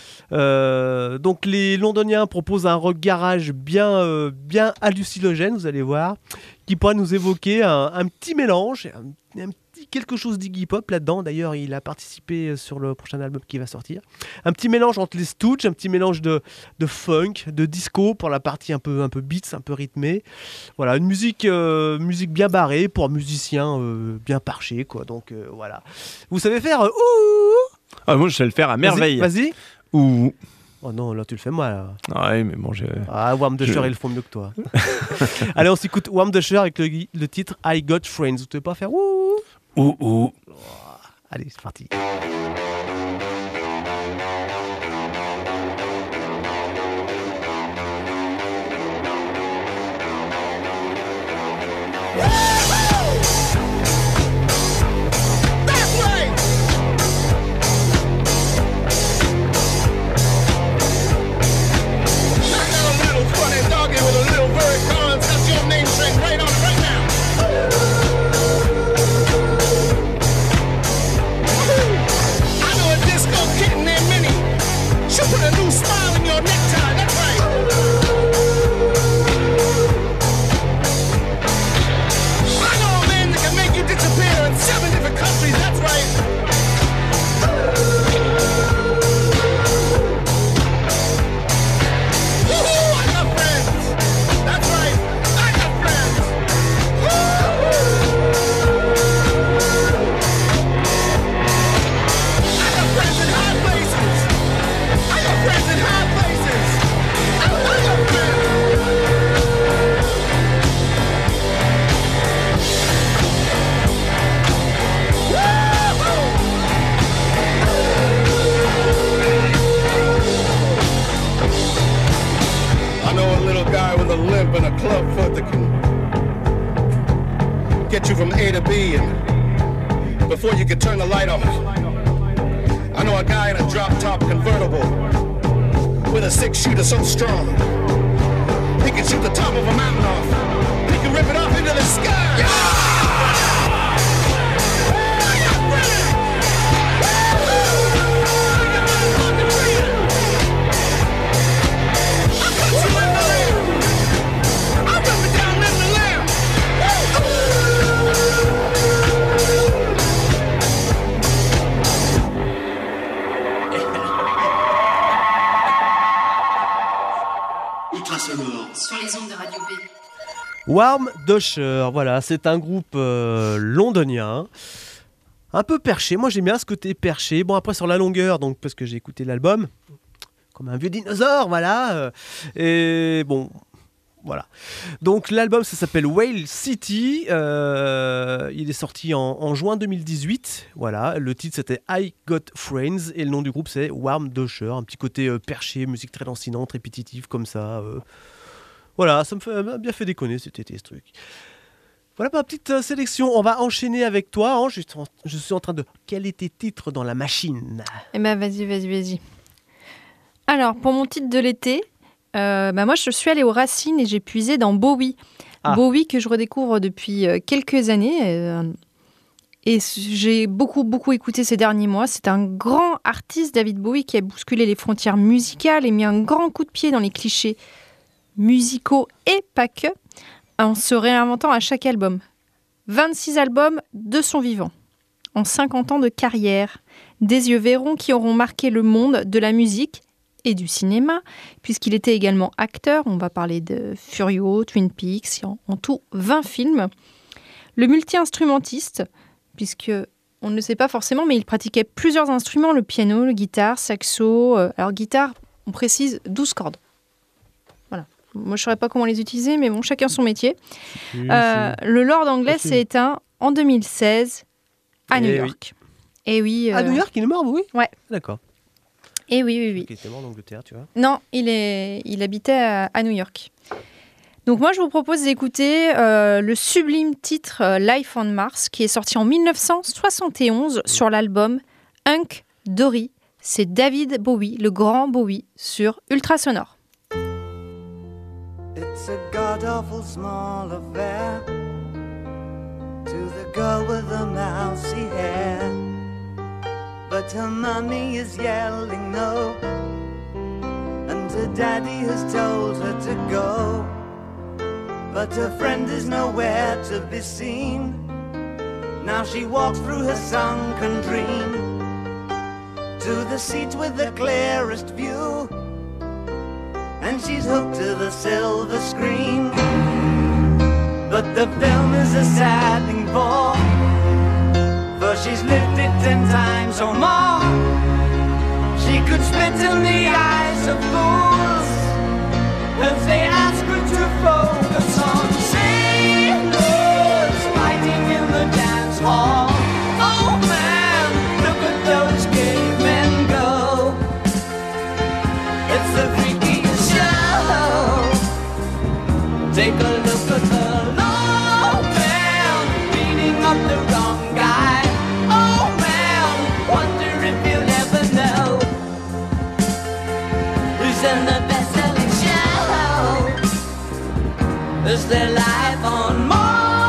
Euh, donc les Londoniens proposent un rock garage bien, euh, bien hallucinogène, vous allez voir, qui pourrait nous évoquer un, un petit mélange, un, un petit quelque chose d'Iggy Pop là-dedans. D'ailleurs, il a participé sur le prochain album qui va sortir. Un petit mélange entre les Stooges, un petit mélange de, de funk, de disco pour la partie un peu, un peu beats, un peu rythmée. Voilà, une musique, euh, musique bien barrée pour un musicien euh, bien parché, quoi. Donc euh, voilà. Vous savez faire euh, ouh. Ah, moi, je sais le faire à merveille. Vas-y. vas-y. Ouh. Oh non, là tu le fais mal. Là. Ah ouais, mais bon, j'ai... Ah, Warm Dusher, je... ils le font mieux que toi. Allez, on s'écoute Warm Dusher avec le, le titre I Got Friends. Vous pouvez pas faire ouh. Ouh, ouh. Oh, allez, c'est parti. Get you from A to B and before you can turn the light off. I know a guy in a drop-top convertible with a six-shooter so strong he can shoot the top of a mountain off. He can rip it off into the sky. Yeah! Sur les ondes de Radio B. Warm Dusher, voilà, c'est un groupe euh, londonien, un peu perché. Moi j'aime bien ce côté perché. Bon, après sur la longueur, donc parce que j'ai écouté l'album, comme un vieux dinosaure, voilà. Et bon, voilà. Donc l'album ça s'appelle Whale City. Euh, il est sorti en, en juin deux mille dix-huit. Voilà, le titre c'était I Got Friends et le nom du groupe c'est Warm Dusher. Un petit côté euh, perché, musique très lancinante, répétitive comme ça. Euh, Voilà, ça me fait bien fait déconner cet été, ce truc. Voilà ma petite euh, sélection. On va enchaîner avec toi. Ange. Je, suis en- je suis en train de... Quel est tes titres dans la machine? Eh ben, vas-y, vas-y, vas-y. Alors, pour mon titre de l'été, euh, bah moi, je suis allée aux racines et j'ai puisé dans Bowie. Ah. Bowie que je redécouvre depuis euh, quelques années. euh, et s- j'ai beaucoup, beaucoup écouté ces derniers mois. C'est un grand artiste, David Bowie, qui a bousculé les frontières musicales et mis un grand coup de pied dans les clichés musicaux et pas que, en se réinventant à chaque album. vingt-six albums de son vivant, en cinquante ans de carrière. Des yeux verrons qui auront marqué le monde de la musique et du cinéma, puisqu'il était également acteur. On va parler de Furio, Twin Peaks, en, en tout vingt films. Le multi-instrumentiste, puisque on ne le sait pas forcément, mais il pratiquait plusieurs instruments, le piano, le guitare, saxo. euh, alors guitare, on précise douze cordes. Voilà. Moi, je ne saurais pas comment les utiliser, mais bon, chacun son métier. Euh, le Lord anglais Facile. s'est éteint en deux mille seize à Eh New oui. York. Et oui. À euh, New York, il est mort, oui. Ouais. D'accord. Et oui, oui, oui. Il était mort en Angleterre, tu vois. Non, il, est, il habitait à, à New York. Donc moi, je vous propose d'écouter euh, le sublime titre euh, Life on Mars, qui est sorti en mille neuf cent soixante et onze sur l'album Hunk Dory. C'est David Bowie, le grand Bowie, sur Ultrasonore. It's a god-awful small affair to the girl with the mousy hair, but her mummy is yelling no, and her daddy has told her to go, but her friend is nowhere to be seen. Now she walks through her sunken dream to the seat with the clearest view, and she's hooked to the silver screen. But the film is a sad thing for, for she's lived it ten times or more. She could spit in the eyes of fools if they ask her to focus on sailors fighting in the dance hall. Oh man, look at those cavemen go. It's the freakiest show. Take a look at the low man beating up the wrong guy. Oh man, wonder if you'll ever know who's in the best-selling show. Is their life on Mars?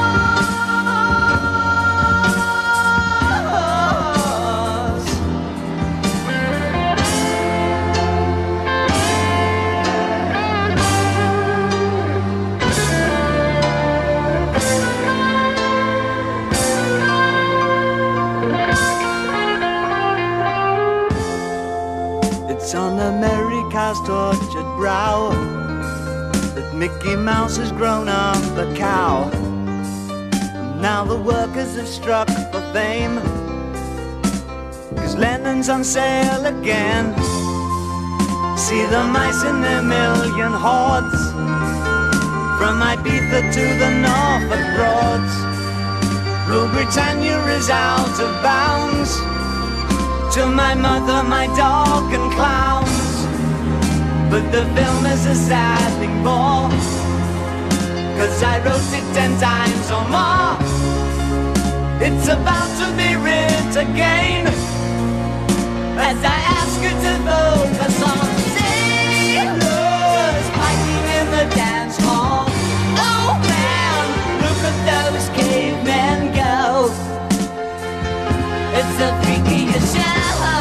It's on America's tortured brow that Mickey Mouse has grown up a cow. And now the workers have struck for fame, 'cause Lennon's on sale again. See the mice in their million hordes, from Ibiza to the Norfolk Broads. Rule Britannia is out of bounds, to my mother, my dog and clowns. But the film is a sad thing more, 'cause I wrote it ten times or more. It's about to be writ again, as I ask you to focus on sailors fighting in the dance hall. Oh man, look at those cavemen go. It's the freakiest show.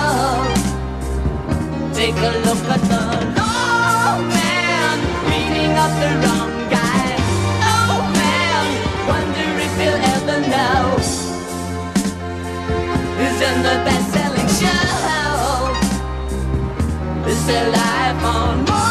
Take a look at the low man beating up the wrong guy. Oh man, wonder if you'll ever know who's in the best-selling show. Is their life on Mars?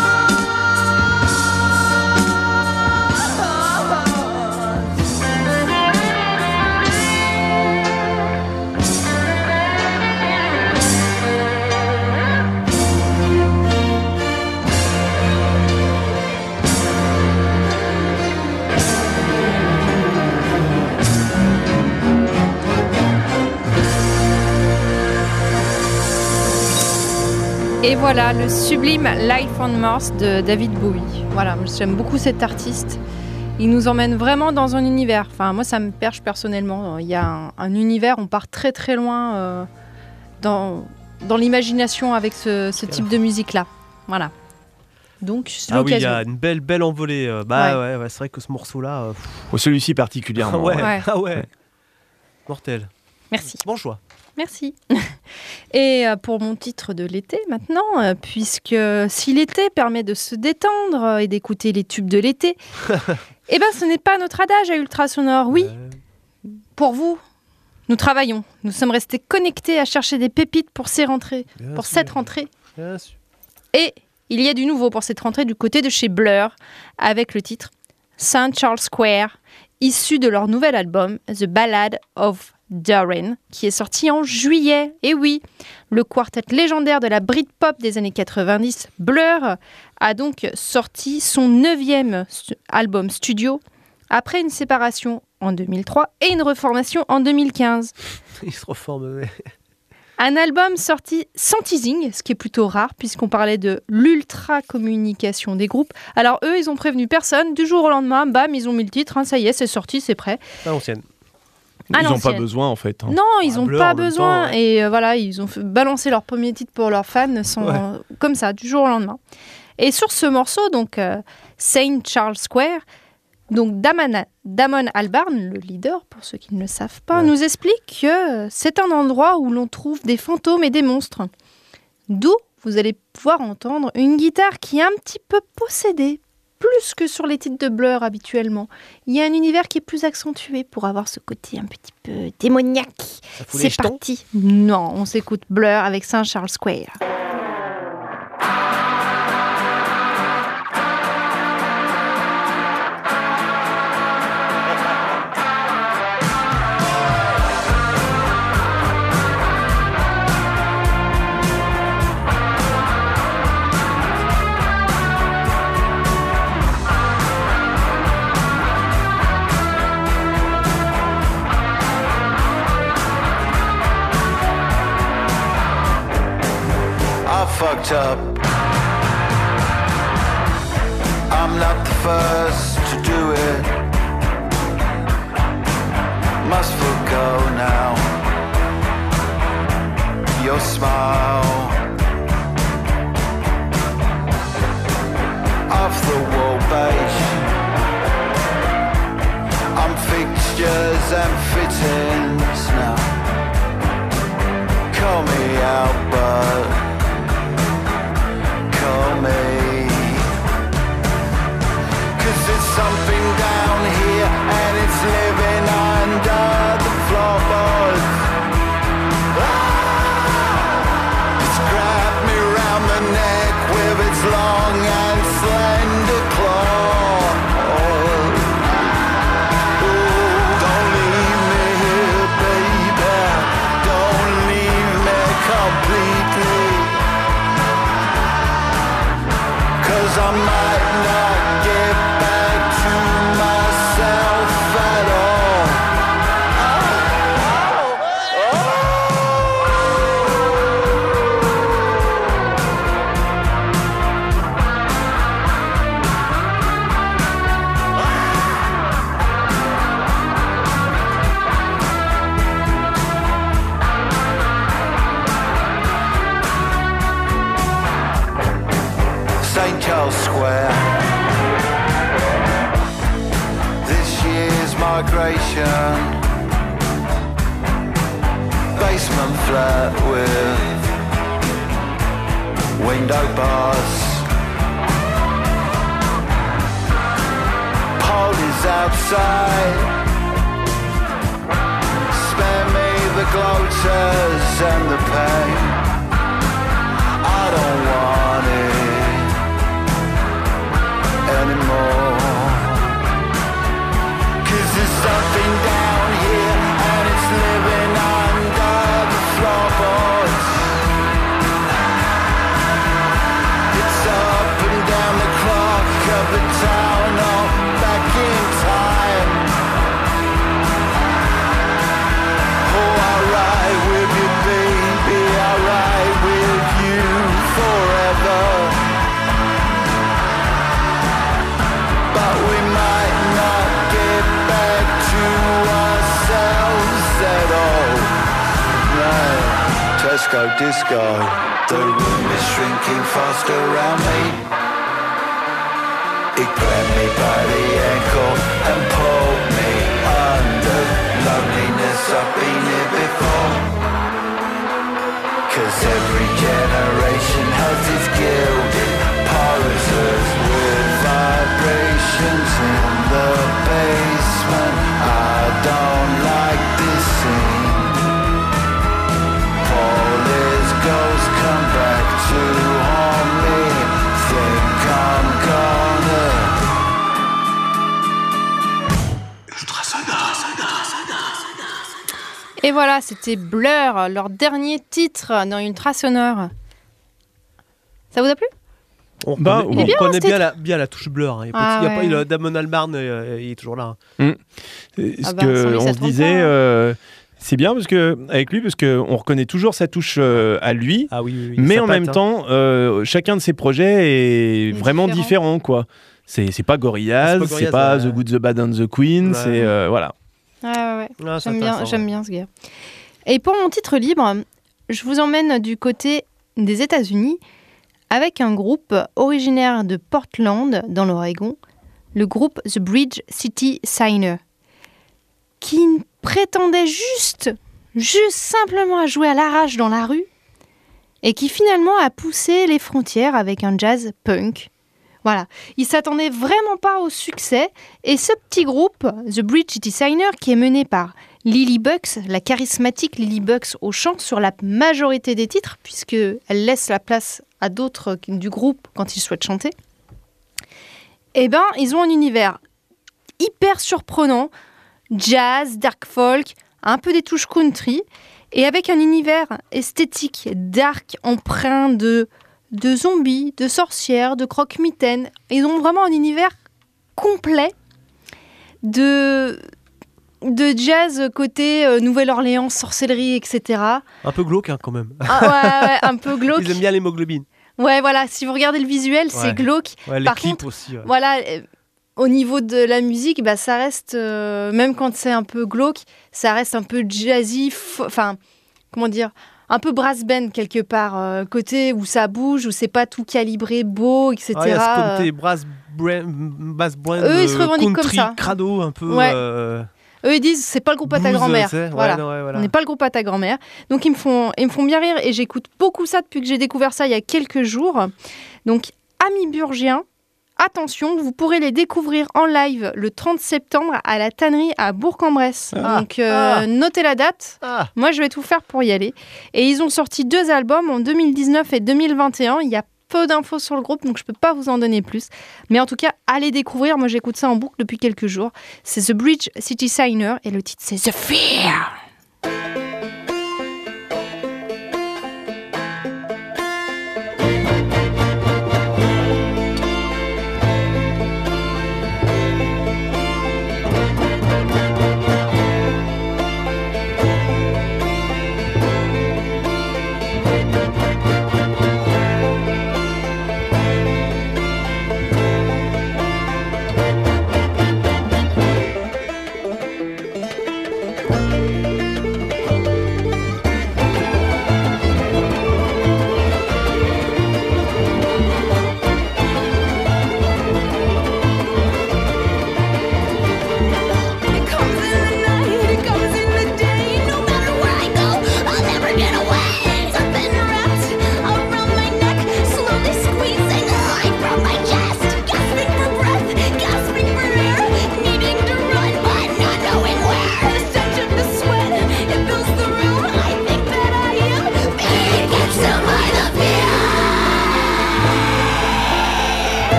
Et voilà, le sublime Life on Mars de David Bowie. Voilà, j'aime beaucoup cet artiste. Il nous emmène vraiment dans un univers. Enfin, moi, ça me perche personnellement. Il y a un, un univers, on part très très loin euh, dans, dans l'imagination avec ce, ce type de musique-là. Voilà. Donc, c'est Ah oui, il y l'occasion. a une belle, belle envolée. euh, Bah Ouais. ouais, ouais, c'est vrai que ce morceau-là. euh, pff, Oh, celui-ci particulièrement. ouais, ouais. Ouais. ah ouais. Mortel. Merci. Bon choix. Merci. Et euh, pour mon titre de l'été maintenant, euh, puisque si l'été permet de se détendre euh, et d'écouter les tubes de l'été, eh ben ce n'est pas notre adage à Ultrasonore. Oui, Ouais. pour vous, nous travaillons. Nous sommes restés connectés à chercher des pépites pour ces rentrées, Bien pour sûr. cette rentrée. Bien sûr. Et il y a du nouveau pour cette rentrée du côté de chez Blur, avec le titre Saint Charles Square, issu de leur nouvel album The Ballad of Darren, qui est sorti en juillet. Et oui, le quartet légendaire de la Britpop des années quatre-vingt-dix, Blur, a donc sorti son neuvième stu- album studio après une séparation en deux mille trois et une reformation en deux mille quinze. Il se reforme. ouais. Un album sorti sans teasing, ce qui est plutôt rare puisqu'on parlait de l'ultra-communication des groupes. Alors eux, ils ont prévenu personne. Du jour au lendemain, bam, ils ont mis le titre. hein, ça y est, c'est sorti, c'est prêt. À l'ancienne. À Ils n'ont pas l'ancienne. besoin en fait. hein. Non, ils Ah, n'ont Blur, pas en même besoin. temps, ouais. Et euh, voilà, ils ont fait balancer leur premier titre pour leurs fans sans, Ouais. comme ça, du jour au lendemain. Et sur ce morceau, donc euh, Saint Charles Square, donc Damon, Damon Albarn, le leader, pour ceux qui ne le savent pas, Ouais. nous explique que c'est un endroit où l'on trouve des fantômes et des monstres. D'où vous allez pouvoir entendre une guitare qui est un petit peu possédée, plus que sur les titres de Blur habituellement. Il y a un univers qui est plus accentué pour avoir ce côté un petit peu démoniaque. Ça fout les C'est jetons. parti. Non, on s'écoute Blur avec Saint Charles Square. I fucked up. I'm not the first to do it. Must forgo now. Your smile off the wall beige. I'm fixtures and fittings now. Call me out, but call me. Cause there's something down here and it's living under the floorboards. Ah! It's grabbed me round the neck with its long and slender claws. Oh, don't leave me here, baby. Don't leave me completely. Cause I might not get back to myself at all. Saint Charles Square. This year's migration. Basement flat with window bars. Pole is outside. Spare me the gloaters and the pain. I don't want it anymore. Cause there's something down here and it's living under the floorboards. It's up and down the clock of the town, all back in time. Oh, I'll ride with you, baby, I'll ride with you forever. But we might not disco, disco. The room is shrinking fast around me. It grabbed me by the ankle and pulled me under. Loneliness, I've been here before. Cause every generation has its gilded pulses with vibrations in the basement. I don't like this scene. All his ghosts come back to haunt me. Think I'm gonna Ultra sonore. Et voilà, c'était Blur, leur dernier titre dans Ultra sonore. Ça vous a plu? On Bah, connaît, il est on bien, connaît ce bien, la, bien la touche Blur. Il y a, Ah, petit, il y a ouais. pas, il a, Damon Albarn, euh, il est toujours là. Mmh. Ce Ah bah, que sans lui, ça on se trompe disait, pas, hein. euh, c'est bien parce que avec lui, parce que on reconnaît toujours sa touche euh, à lui, Ah oui, oui, oui, mais ça en pâte, même hein. temps, euh, chacun de ses projets est Il est vraiment différent. différent, quoi. C'est c'est pas Gorillaz, C'est pas c'est Gorillaz, pas ouais. The Good, The Bad and the Queen, Ouais. c'est euh, voilà. Ouais, ouais, ouais. Ah, c'est J'aime bien, intéressant, j'aime ouais. bien ce gars. Et pour mon titre libre, je vous emmène du côté des États-Unis avec un groupe originaire de Portland, dans l'Oregon, le groupe The Bridge City Signer, qui prétendait juste, juste simplement à jouer à l'arrache dans la rue et qui finalement a poussé les frontières avec un jazz punk. Voilà, ils s'attendaient vraiment pas au succès et ce petit groupe, The Bridge City Signer, qui est mené par Lily Bucks, la charismatique Lily Bucks au chant sur la majorité des titres, puisqu'elle laisse la place à d'autres du groupe quand ils souhaitent chanter, eh ben, ils ont un univers hyper surprenant, jazz, dark folk, un peu des touches country, et avec un univers esthétique dark empreint de, de zombies, de sorcières, de croque-mitaines. Ils ont vraiment un univers complet de... de jazz côté euh, Nouvelle-Orléans, sorcellerie, et cetera. Un peu glauque hein, quand même. Ah, ouais, ouais, un peu glauque. Ils aiment bien l'hémoglobine. Ouais, voilà, si vous regardez le visuel, c'est Ouais. glauque. Ouais, les Par clips contre, aussi. Ouais. voilà, euh, au niveau de la musique, bah, ça reste, euh, même quand c'est un peu glauque, ça reste un peu jazzy, enfin, comment dire, un peu brass band quelque part, euh, côté où ça bouge, où c'est pas tout calibré, beau, et cetera. Ah, il y a ce euh, côté brass brand, bass brand, Eux, ils se euh, revendiquent comme country, ça. crado un peu. Ouais. Euh, Eux, ils disent, c'est pas le groupe à ta blues, grand-mère. c'est- ouais, Voilà. non, ouais, voilà. On n'est pas le groupe à ta grand-mère. Donc, ils me font, ils me font bien rire et j'écoute beaucoup ça depuis que j'ai découvert ça il y a quelques jours. Donc, amis burgiens, attention, vous pourrez les découvrir en live le trente septembre à la tannerie à Bourg-en-Bresse. Ah. Donc, euh, Ah. notez la date. Ah. Moi, je vais tout faire pour y aller. Et ils ont sorti deux albums en deux mille dix-neuf et deux mille vingt et un. Il y a peu d'infos sur le groupe, donc je peux pas vous en donner plus. Mais en tout cas, allez découvrir. Moi, j'écoute ça en boucle depuis quelques jours. C'est The Bridge City Signer et le titre, c'est The Fear.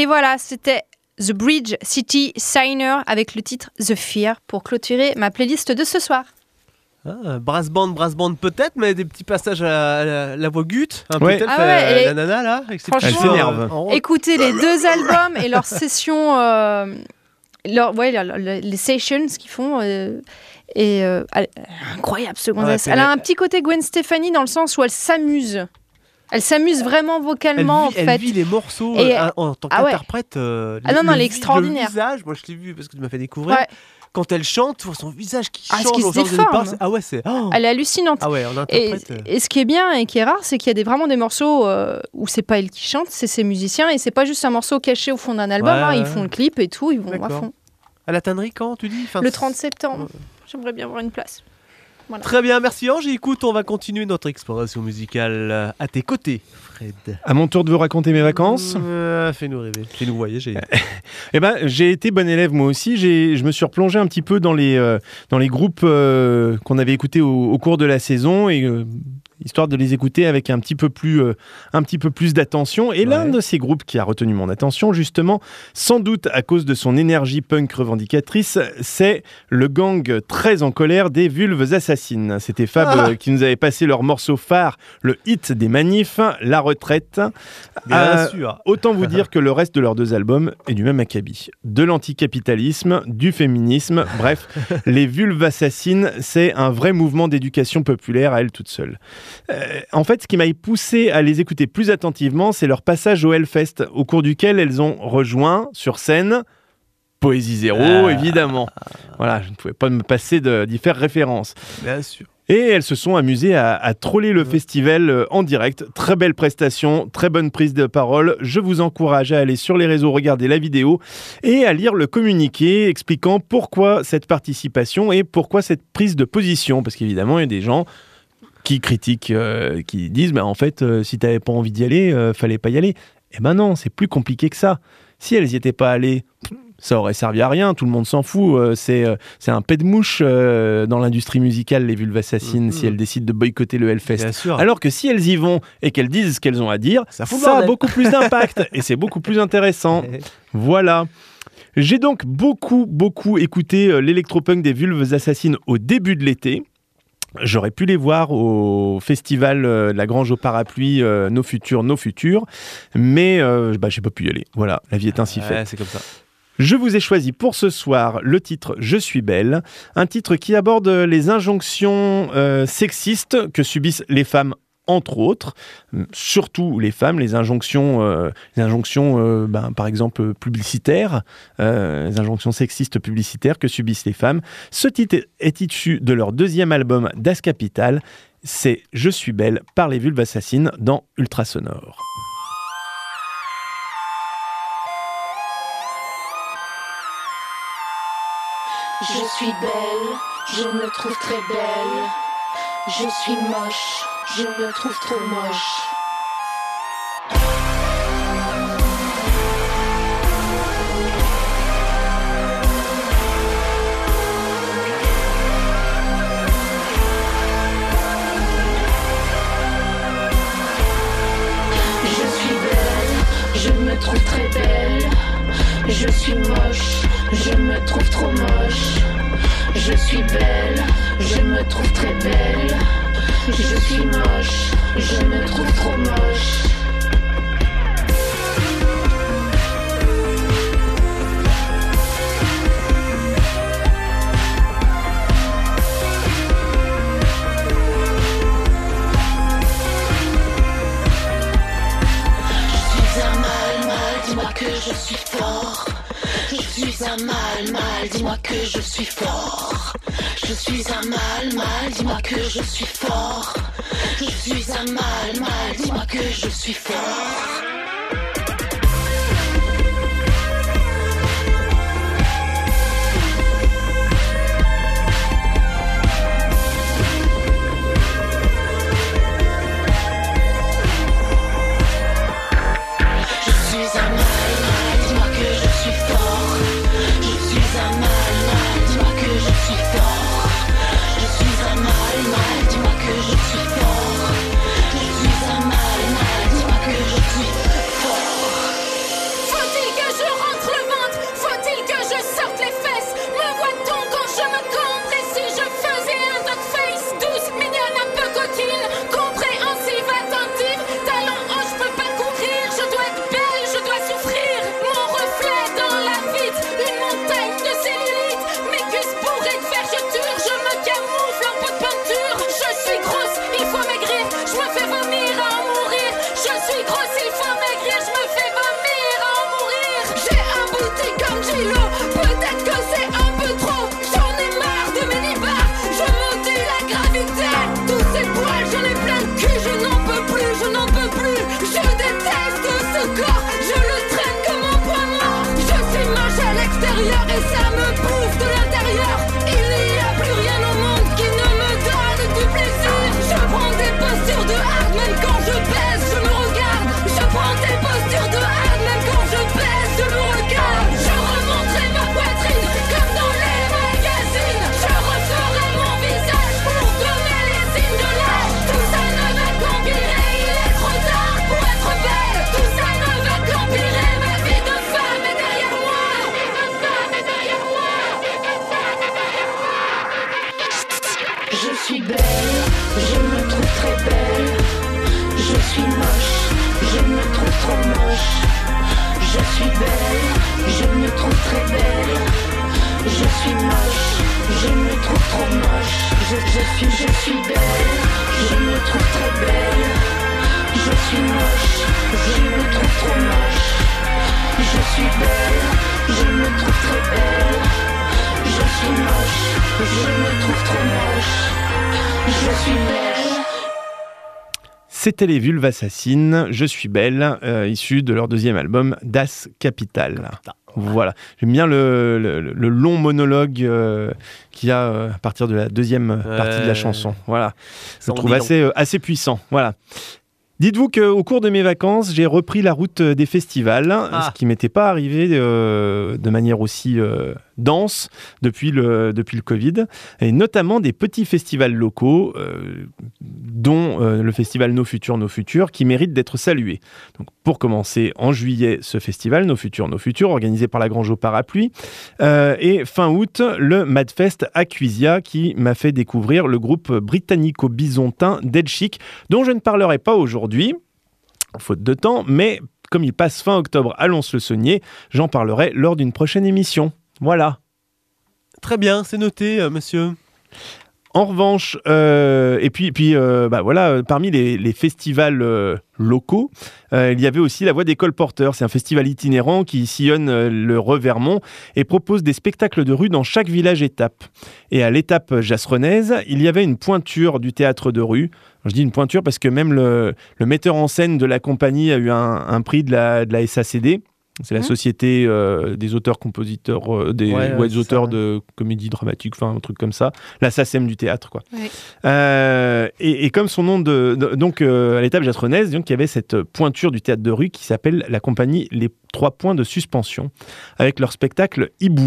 Et voilà, c'était The Bridge City Signer avec le titre The Fear pour clôturer ma playlist de ce soir. Ah, brass band, brass band peut-être, mais des petits passages à la, la voix gut, un Ouais. peu Ah ouais, euh, et la nana là, avec ses franchement, petits Elle s'énerve. euh, en rond. Écoutez les deux albums et leurs sessions, euh, leur, ouais, leur- leur- les sessions qu'ils font. Euh, et euh, elle- incroyable ce gonzesse. Ouais, elle a elle- un petit côté Gwen Stefani dans le sens où elle s'amuse. Elle s'amuse vraiment Elle vocalement vit, en elle fait. vit les morceaux Et- euh, en, en tant Ah ouais. qu'interprète. euh, Ah non, non, le elle est vi- extraordinaire. Le visage, moi je l'ai vu parce que tu m'as fait découvrir. Ouais. Quand elle chante, tu vois son visage qui Ah, ce change qui se au sens où elle déforme. parle, c'est- Ah ouais, c'est. Oh Elle est hallucinante. Ah ouais, on Et, interprète. euh, et ce qui est bien et qui est rare, c'est qu'il y a des, vraiment des morceaux euh, où c'est pas elle qui chante, c'est ses musiciens et c'est pas juste un morceau caché au fond d'un album. Ouais, hein, ouais. Ils font le clip et tout, ils vont à D'accord. fond. À la tannerie quand tu dis Fin de- Le trente septembre. J'aimerais bien avoir une place. Voilà. Très bien, merci Ange. Et écoute, on va continuer notre exploration musicale euh, à tes côtés, Fred. À mon tour de vous raconter mes vacances. Euh, fais-nous rêver, fais-nous voyager. Eh ben, j'ai été bon élève moi aussi. J'ai, je me suis replongé un petit peu dans les euh, dans les groupes euh, qu'on avait écoutés au, au cours de la saison et euh, histoire de les écouter avec un petit peu plus euh, un petit peu plus d'attention. Et l'un Ouais. de ces groupes qui a retenu mon attention, justement, sans doute à cause de son énergie punk revendicatrice, c'est le gang très en colère des Vulves Assassines. C'était Fab Ah. euh, qui nous avait passé leur morceau phare, le hit des manifs, La Retraite. Bien Euh, sûr. Autant vous dire que le reste de leurs deux albums est du même acabit. De l'anticapitalisme, du féminisme, bref, les Vulves Assassines, c'est un vrai mouvement d'éducation populaire à elles toutes seules. Euh, en fait, ce qui m'a poussé à les écouter plus attentivement, c'est leur passage au Hellfest, au cours duquel elles ont rejoint sur scène Poésie Zéro, Ah. évidemment. Voilà, je ne pouvais pas me passer de- d'y faire référence. Bien sûr. Et elles se sont amusées à, à troller le festival euh, en direct. Très belle prestation, très bonne prise de parole. Je vous encourage à aller sur les réseaux, regarder la vidéo et à lire le communiqué expliquant pourquoi cette participation et pourquoi cette prise de position. Parce qu'évidemment, il y a des gens qui critiquent, euh, qui disent bah, en fait, euh, si tu n'avais pas envie d'y aller, euh, fallait pas y aller. Eh ben non, c'est plus compliqué que ça. Si elles n'y étaient pas allées, ça aurait servi à rien, tout le monde s'en fout. Euh, c'est, euh, c'est un pet de mouche euh, dans l'industrie musicale, les Vulves Assassines, Mhm. si elles décident de boycotter le Hellfest. Bien sûr. Alors que si elles y vont et qu'elles disent ce qu'elles ont à dire, Ça fout le ça a bordel. beaucoup plus d'impact et c'est beaucoup plus intéressant. Voilà. J'ai donc beaucoup, beaucoup écouté euh, l'électropunk des Vulves Assassines au début de l'été. J'aurais pu les voir au festival euh, La Grange au Parapluie, euh, Nos Futurs, Nos Futurs, mais euh, bah, j'ai pas pu y aller. Voilà, la vie est ainsi Ouais, faite. c'est comme ça. Je vous ai choisi pour ce soir le titre Je suis belle, un titre qui aborde les injonctions euh, sexistes que subissent les femmes, entre autres, surtout les femmes, les injonctions, euh, les injonctions euh, ben, par exemple publicitaires, euh, les injonctions sexistes publicitaires que subissent les femmes. Ce titre est issu de leur deuxième album Das Kapital, c'est Je suis belle par les Vulves Assassines dans Ultrasonore. Je suis belle, je me trouve très belle. Je suis moche, je me trouve trop moche. Je suis belle, je me trouve très belle. Je suis moche, je me trouve trop moche. Je suis belle, je me trouve très belle. Je suis moche, je me trouve trop moche. Je suis un mal, mal, dis-moi que je suis fort. Je suis un mal, mal, dis-moi que je suis fort. Je suis un mal, mal, dis-moi que je suis fort. Je suis un mal, mal, dis-moi que je suis fort. Je suis un mal, mal, dis-moi que je suis fort. Je suis un mal, mal, dis-moi que je suis fort. Je suis un mal, mal, dis-moi que je suis fort. Je suis un mal, mal, dis-moi que je suis trop moche. Je suis belle, je me trouve très belle. Je suis moche, je me trouve trop moche. Je, je suis, je suis belle, je me trouve très belle. Je suis moche, je me trouve trop moche. Je suis belle, je me trouve très belle. Je suis moche, je me trouve trop moche. Je suis belle. C'était les Vulves Assassines, Je suis belle, euh, issu de leur deuxième album Das Kapital. Voilà, j'aime bien le, le, le long monologue euh, qu'il y a euh, à partir de la deuxième euh... partie de la chanson. Voilà, je le trouve assez, euh, assez puissant. Voilà. Dites-vous qu'au cours de mes vacances, j'ai repris la route des festivals, ah. ce qui ne m'était pas arrivé euh, de manière aussi euh, dense depuis le, depuis le Covid, et notamment des petits festivals locaux, euh, dont euh, le festival Nos Futurs, Nos Futurs, qui méritent d'être salués. Donc, pour commencer, en juillet, ce festival, Nos Futurs, Nos Futurs, organisé par la Grange au Parapluie, euh, et fin août, le Madfest à Cuisia, qui m'a fait découvrir le groupe britannico-bisontin Dead Chic, dont je ne parlerai pas aujourd'hui, faute de temps, mais comme il passe fin octobre à Lons-le-Saunier, j'en parlerai lors d'une prochaine émission. Voilà. Très bien, c'est noté, euh, monsieur. En revanche, euh, et puis, puis euh, bah voilà, parmi les, les festivals euh, locaux, euh, il y avait aussi la Voix des Colporteurs. C'est un festival itinérant qui sillonne euh, le Revermont et propose des spectacles de rue dans chaque village-étape. Et à l'étape jasrenaise, il y avait une pointure du théâtre de rue. Je dis une pointure parce que même le, le metteur en scène de la compagnie a eu un, un prix de la, de la S A C D. C'est la mmh. société euh, des auteurs-compositeurs, euh, des, ouais, ouais, des auteurs ça, ouais. de comédie dramatique, enfin un truc comme ça. La S A C E M du théâtre, quoi. Ouais. Euh, et, et comme son nom de... de donc, euh, à l'étape jasrenaise, donc, il y avait cette pointure du théâtre de rue qui s'appelle la compagnie Les Trois Points de Suspension, avec leur spectacle Hibou.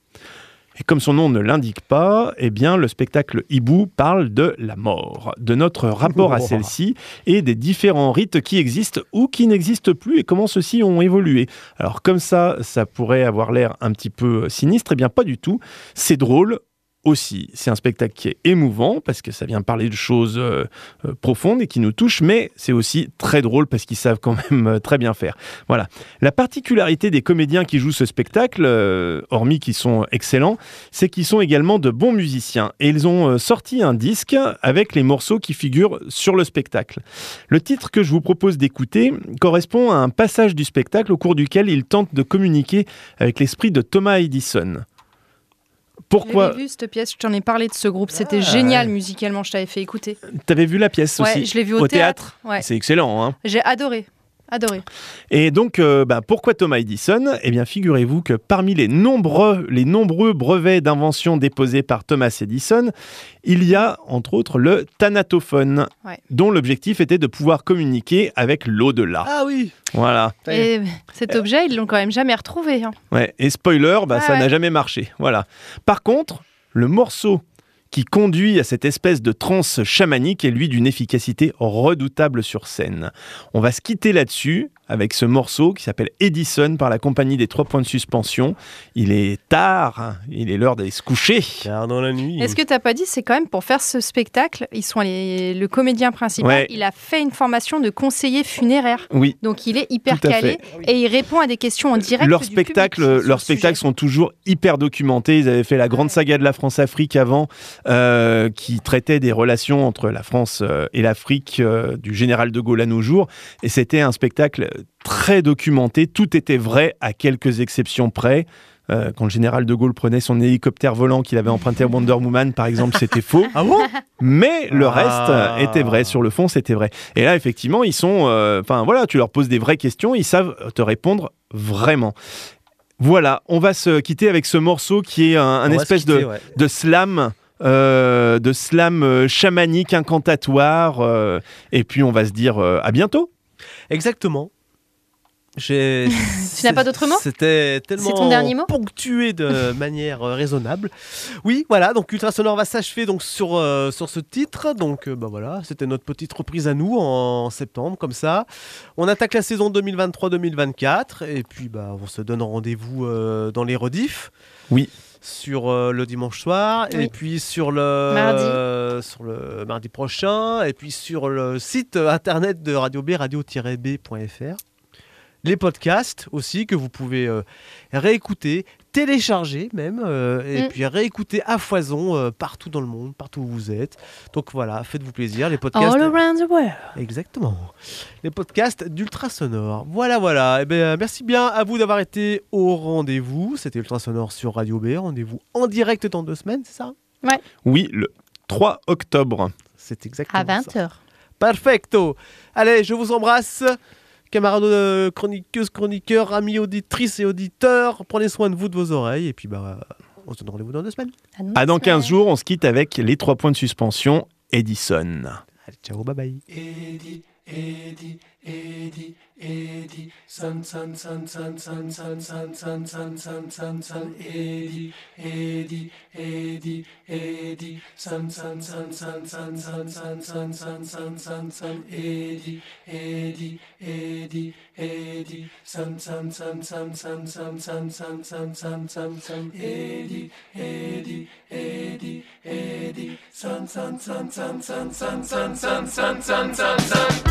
Et comme son nom ne l'indique pas, eh bien, le spectacle Hibou parle de la mort, de notre rapport à celle-ci et des différents rites qui existent ou qui n'existent plus et comment ceux-ci ont évolué. Alors comme ça, ça pourrait avoir l'air un petit peu sinistre, eh bien pas du tout. C'est drôle aussi. C'est un spectacle qui est émouvant parce que ça vient parler de choses euh, euh, profondes et qui nous touchent, mais c'est aussi très drôle parce qu'ils savent quand même euh, très bien faire. Voilà. La particularité des comédiens qui jouent ce spectacle, euh, hormis qu'ils sont excellents, c'est qu'ils sont également de bons musiciens et ils ont euh, sorti un disque avec les morceaux qui figurent sur le spectacle. Le titre que je vous propose d'écouter correspond à un passage du spectacle au cours duquel ils tentent de communiquer avec l'esprit de Thomas Edison. Pourquoi ? J'avais vu cette pièce, je t'en ai parlé de ce groupe, c'était ah, génial musicalement, je t'avais fait écouter. T'avais vu la pièce ouais, aussi ? Ouais, je l'ai vu au, au théâtre. théâtre. Ouais. C'est excellent, hein ? J'ai adoré. Adoré. Et donc, euh, bah, pourquoi Thomas Edison ? Eh bien, figurez-vous que parmi les nombreux, les nombreux brevets d'invention déposés par Thomas Edison, il y a, entre autres, le thanatophone, ouais. dont l'objectif était de pouvoir communiquer avec l'au-delà. Ah oui ! Voilà. Et cet objet, ils l'ont quand même jamais retrouvé. Hein. Ouais. Et spoiler, bah, ah, ça ouais. n'a jamais marché. Voilà. Par contre, le morceau qui conduit à cette espèce de transe chamanique est lui d'une efficacité redoutable sur scène. On va se quitter là-dessus avec ce morceau qui s'appelle Edison par la compagnie des Trois Points de Suspension. Il est tard, il est l'heure d'aller se coucher. Tard dans la nuit. Est-ce que t'as pas dit, c'est quand même pour faire ce spectacle, ils sont allés, le comédien principal, ouais. il a fait une formation de conseiller funéraire. Oui. Donc il est hyper calé et il répond à des questions en direct. Leurs du spectacles, public, leurs spectacles sont toujours hyper documentés. Ils avaient fait la grande saga de la France-Afrique avant, euh, qui traitait des relations entre la France et l'Afrique euh, du général de Gaulle à nos jours. Et c'était un spectacle très documenté, tout était vrai à quelques exceptions près. Euh, quand le général de Gaulle prenait son hélicoptère volant qu'il avait emprunté à Wonder Woman, par exemple, c'était faux. Ah bon ? Mais le ah. reste était vrai. Sur le fond, c'était vrai. Et là, effectivement, ils sont... Enfin, euh, voilà, tu leur poses des vraies questions, ils savent te répondre vraiment. Voilà, on va se quitter avec ce morceau qui est un, un espèce quitter, de, ouais. de slam... Euh, de slam chamanique incantatoire. Euh, et puis, on va se dire euh, à bientôt. Exactement. J'ai... Tu n'as pas d'autres mots ? C'était tellement C'est ton dernier mot ? Ponctué de manière raisonnable. Oui, voilà, donc Ultrasonore va s'achever donc sur, euh, sur ce titre. Donc euh, bah voilà, c'était notre petite reprise à nous en septembre, comme ça. On attaque la saison deux mille vingt-trois deux mille vingt-quatre et puis bah, on se donne rendez-vous euh, dans les rediffs. Oui. Sur euh, le dimanche soir, oui. et puis sur le, mardi. Euh, sur le mardi prochain, et puis sur le site internet de Radio B, radio tiret b point f r. les podcasts aussi que vous pouvez euh, réécouter, télécharger même, euh, et Mm. puis réécouter à foison euh, partout dans le monde, partout où vous êtes. Donc voilà, faites-vous plaisir, les podcasts. All around the world. Exactement. Les podcasts d'Ultrasonore. Voilà, voilà. Eh bien, merci bien à vous d'avoir été au rendez-vous. C'était Ultrasonore sur Radio B. Rendez-vous en direct dans deux semaines, c'est ça ? Ouais. Oui, le trois octobre. C'est exactement À vingt ça. heures. Perfecto. Allez, je vous embrasse. Camarades euh, chroniqueuses, chroniqueurs, amis auditrices et auditeurs, prenez soin de vous, de vos oreilles. Et puis, bah, on se donne rendez-vous dans deux semaines. À dans quinze jours, on se quitte avec les trois points de suspension Edison. Allez, ciao, bye bye. Eddie, Eddie, Eddie, Eddie, son, son, son, son, son, son, son, son, son, son, son, son, Eddie, Eddie, Eddie, Eddie, son, son, son, son, son, son, son, son, son, son, son, son, Eddie, Eddie, Eddie, Eddie, son, son, son, son, son, son, son, son, son, son, son, son, Eddie, Eddie, Eddie, Eddie, son, son, son, son, son, son, son, son, son, son, son, son.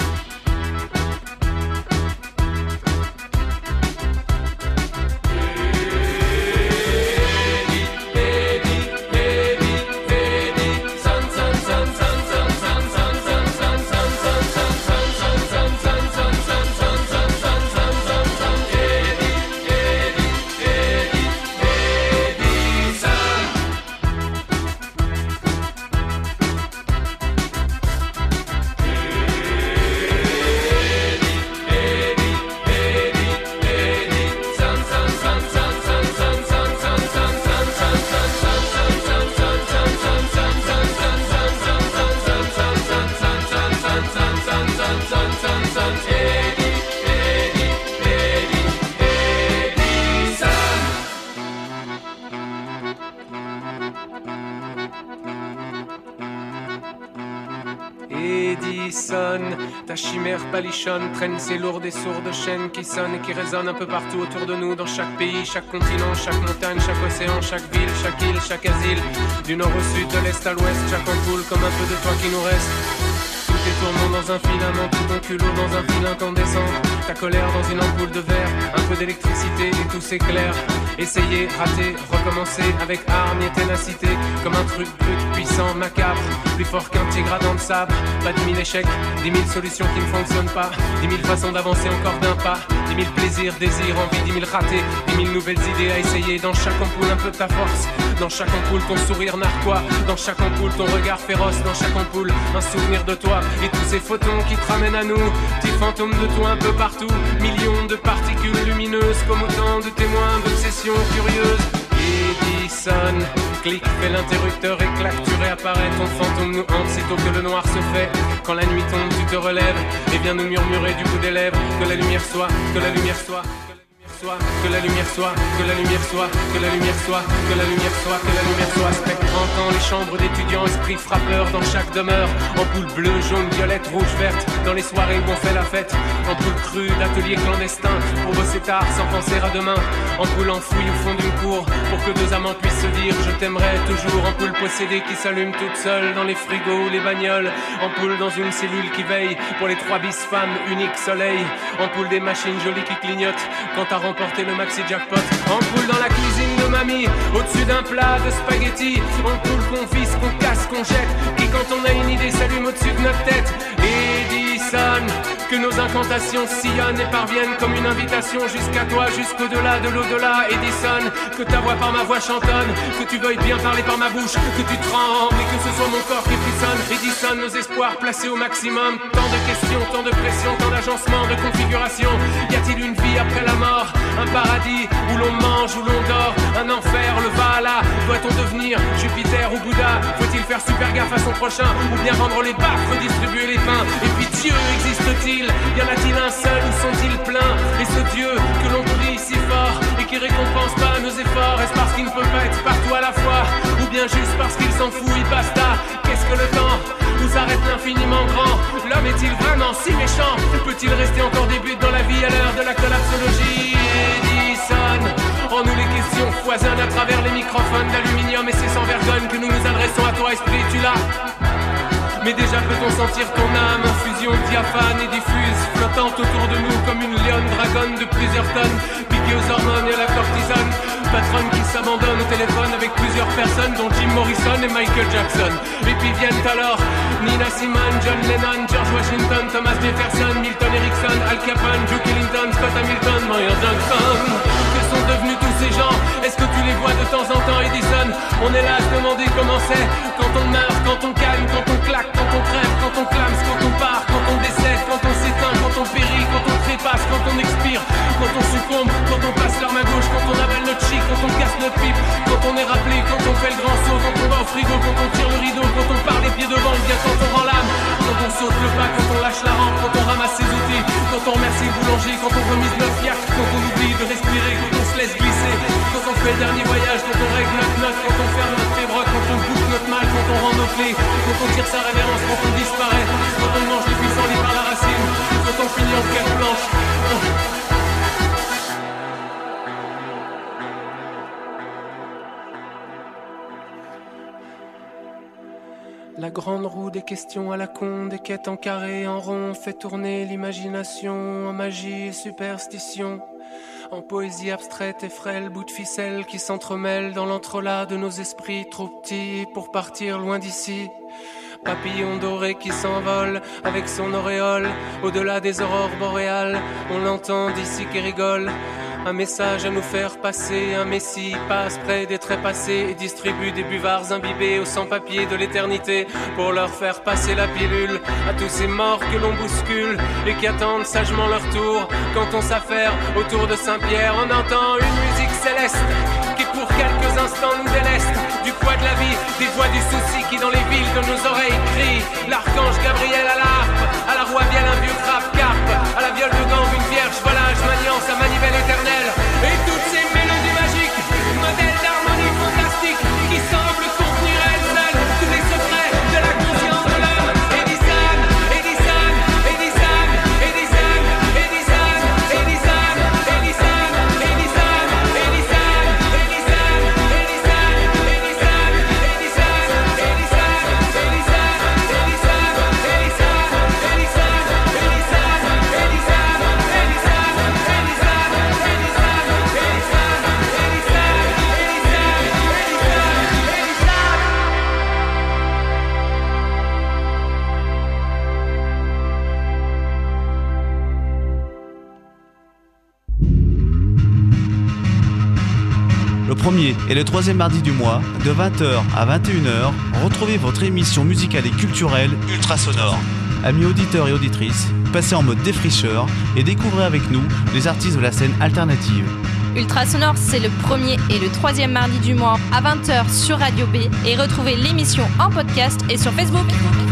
Edison, ta chimère palichonne traîne ces lourdes et sourdes chaînes qui sonnent et qui résonnent un peu partout autour de nous, dans chaque pays, chaque continent, chaque montagne, chaque océan, chaque ville, chaque île, chaque asile, du nord au sud, de l'est à l'ouest, chaque ampoule comme un peu de toi qui nous reste. Tout est tournant dans un filament, tout ton culot dans un fil incandescent, ta colère dans une ampoule de verre, un peu d'électricité et tout s'éclaire. Essayer, rater, recommencer avec arme et ténacité, comme un truc brut, puissant, macabre, plus fort qu'un petit gradin de sable. Pas dix mille échecs, dix mille solutions qui ne fonctionnent pas, dix mille façons d'avancer encore d'un pas, dix mille plaisirs, désirs, envies, dix mille ratés, dix mille nouvelles idées à essayer. Dans chaque ampoule un peu de ta force, dans chaque ampoule ton sourire narquois, dans chaque ampoule ton regard féroce, dans chaque ampoule un souvenir de toi et tous ces photons qui te ramènent à nous, petits fantômes de toi un peu partout, millions de particules lumineuses comme autant de témoins d'obsessions curieuses. Edison, clic, fais l'interrupteur et claque, tu réapparais, ton fantôme nous hante sitôt que le noir se fait. Quand la nuit tombe, tu te relèves et viens nous murmurer du bout des lèvres que la lumière soit, que la lumière soit. Que la lumière soit, que la lumière soit, que la lumière soit, que la lumière soit, que la lumière soit. Spectre hantant les chambres d'étudiants, esprit frappeur dans chaque demeure. Ampoule bleue, jaune, violette, rouge, verte, dans les soirées où on fait la fête. Ampoule crue d'atelier clandestin, pour bosser tard sans penser à demain. Ampoule enfouie au fond d'une cour, pour que deux amants puissent se dire je t'aimerai toujours. Ampoule possédée qui s'allume toute seule dans les frigos, les bagnoles. Ampoule dans une cellule qui veille pour les trois bis femmes, unique soleil. Ampoule des machines jolies qui clignotent quand t'as remporter le maxi jackpot. Ampoule dans la cuisine de mamie, au-dessus d'un plat de spaghettis. Ampoule qu'on visse, qu'on casse, qu'on jette, qui quand on a une idée s'allume au-dessus de notre tête. Edison, que nos incantations sillonnent et parviennent comme une invitation jusqu'à toi, jusqu'au-delà de l'au-delà. Edison, que ta voix par ma voix chantonne, que tu veuilles bien parler par ma bouche, que tu trembles et que ce soit mon corps qui frissonne. Edison, nos espoirs placés au maximum, tant de questions, tant de pression, tant d'agencements, de configuration. Y a-t-il une vie après la mort? Un paradis où l'on mange, où l'on dort, un enfer, le Valhalla. Doit-on devenir Jupiter ou Bouddha? Faut-il faire super gaffe à son prochain, ou bien rendre les baffes, redistribuer les pains? Et puis Dieu existe-t-il? Y en a-t-il un seul ou sont-ils pleins? Et ce Dieu que l'on prie si fort et qui récompense pas nos efforts, est-ce parce qu'il ne peut pas être partout à la fois, ou bien juste parce qu'il s'en fout et basta? Qu'est-ce que le temps nous arrête l'infiniment grand? L'homme est-il vraiment si méchant? Peut-il rester encore des buts dans la vie à l'heure de la collapsologie? Edison, en nous les questions foisonnent à travers les microphones d'aluminium, et c'est sans vergogne que nous nous adressons à toi, esprit, tu l'as. Mais déjà peut-on sentir ton âme, infusion diaphane et diffuse, flottant autour de nous comme une lionne dragon. Bridgerton, piqué aux hormones et à la cortisone. Patronne qui s'abandonne au téléphone avec plusieurs personnes, dont Jim Morrison et Michael Jackson. Et puis viennent alors Nina Simone, John Lennon, George Washington, Thomas Jefferson, Milton Erickson, Al Capone, Duke Ellington, Scott Hamilton, Mayer Jackson. Que sont devenus tous ces gens? Est-ce que tu les vois de temps en temps, Edison? On est là à se demander comment c'est quand on meurt, quand on calme, quand on claque, quand on crève, quand on clame, quand on part, quand on décède, quand on s'éteint, quand on périt, quand on trépasse, quand on expire, quand on succombe, quand on passe l'arme à gauche, quand on avale notre chic, quand on casse notre pipe, quand on est rappelé, quand on fait le grand saut, quand on va au frigo, quand on tire le rideau, quand on part les pieds devant, bien quand on rend l'âme, quand on saute le pas, quand on lâche la rampe, quand on ramasse ses outils, quand on remercie le boulanger, quand on remise notre fiac, quand on oublie de respirer, quand on se laisse glisser, quand on fait le dernier voyage, quand on règle notre note, quand on ferme notre févre, quand on boucle notre mal, quand on rend nos clés, quand on tire sa révérence, quand on disparaît, quand on mange les pissenlits par la racine, quand on finit en quatre planches. La grande roue des questions à la con, des quêtes en carré, en rond, fait tourner l'imagination en magie et superstition. En poésie abstraite et frêle, bout de ficelle qui s'entremêle dans l'entrelac de nos esprits trop petits pour partir loin d'ici. Papillon doré qui s'envole avec son auréole, au-delà des aurores boréales, on l'entend d'ici qui rigole. Un message à nous faire passer, un messie passe près des traits passés et distribue des buvards imbibés aux sans-papiers de l'éternité pour leur faire passer la pilule à tous ces morts que l'on bouscule et qui attendent sagement leur tour. Quand on s'affaire autour de Saint-Pierre, on entend une musique céleste qui pour quelques instants nous déleste du poids de la vie, des voix du souci qui dans les villes de nos oreilles crient. L'archange Gabriel à la harpe, à la roi Biel un vieux crabe carpe, à la viole de gangue une vierge volage maniant sa manivelle éternelle. Et toutes ces mélodies magiques, modèles d'harmonie fantastique qui semblent contenir elles seules tous les secrets de la conscience de l'homme. Edison, Edison, Edison, Edison, Edison, Edison, Edison, Edison, Edison, Edison, Edison, Edison, Edison, Edison, Edison, Le premier et le troisième mardi du mois, de vingt heures à vingt et une heures, retrouvez votre émission musicale et culturelle Ultrasonore. Amis auditeurs et auditrices, passez en mode défricheur et découvrez avec nous les artistes de la scène alternative. Ultrasonore, c'est le premier et le troisième mardi du mois à vingt heures sur Radio B et retrouvez l'émission en podcast et sur Facebook.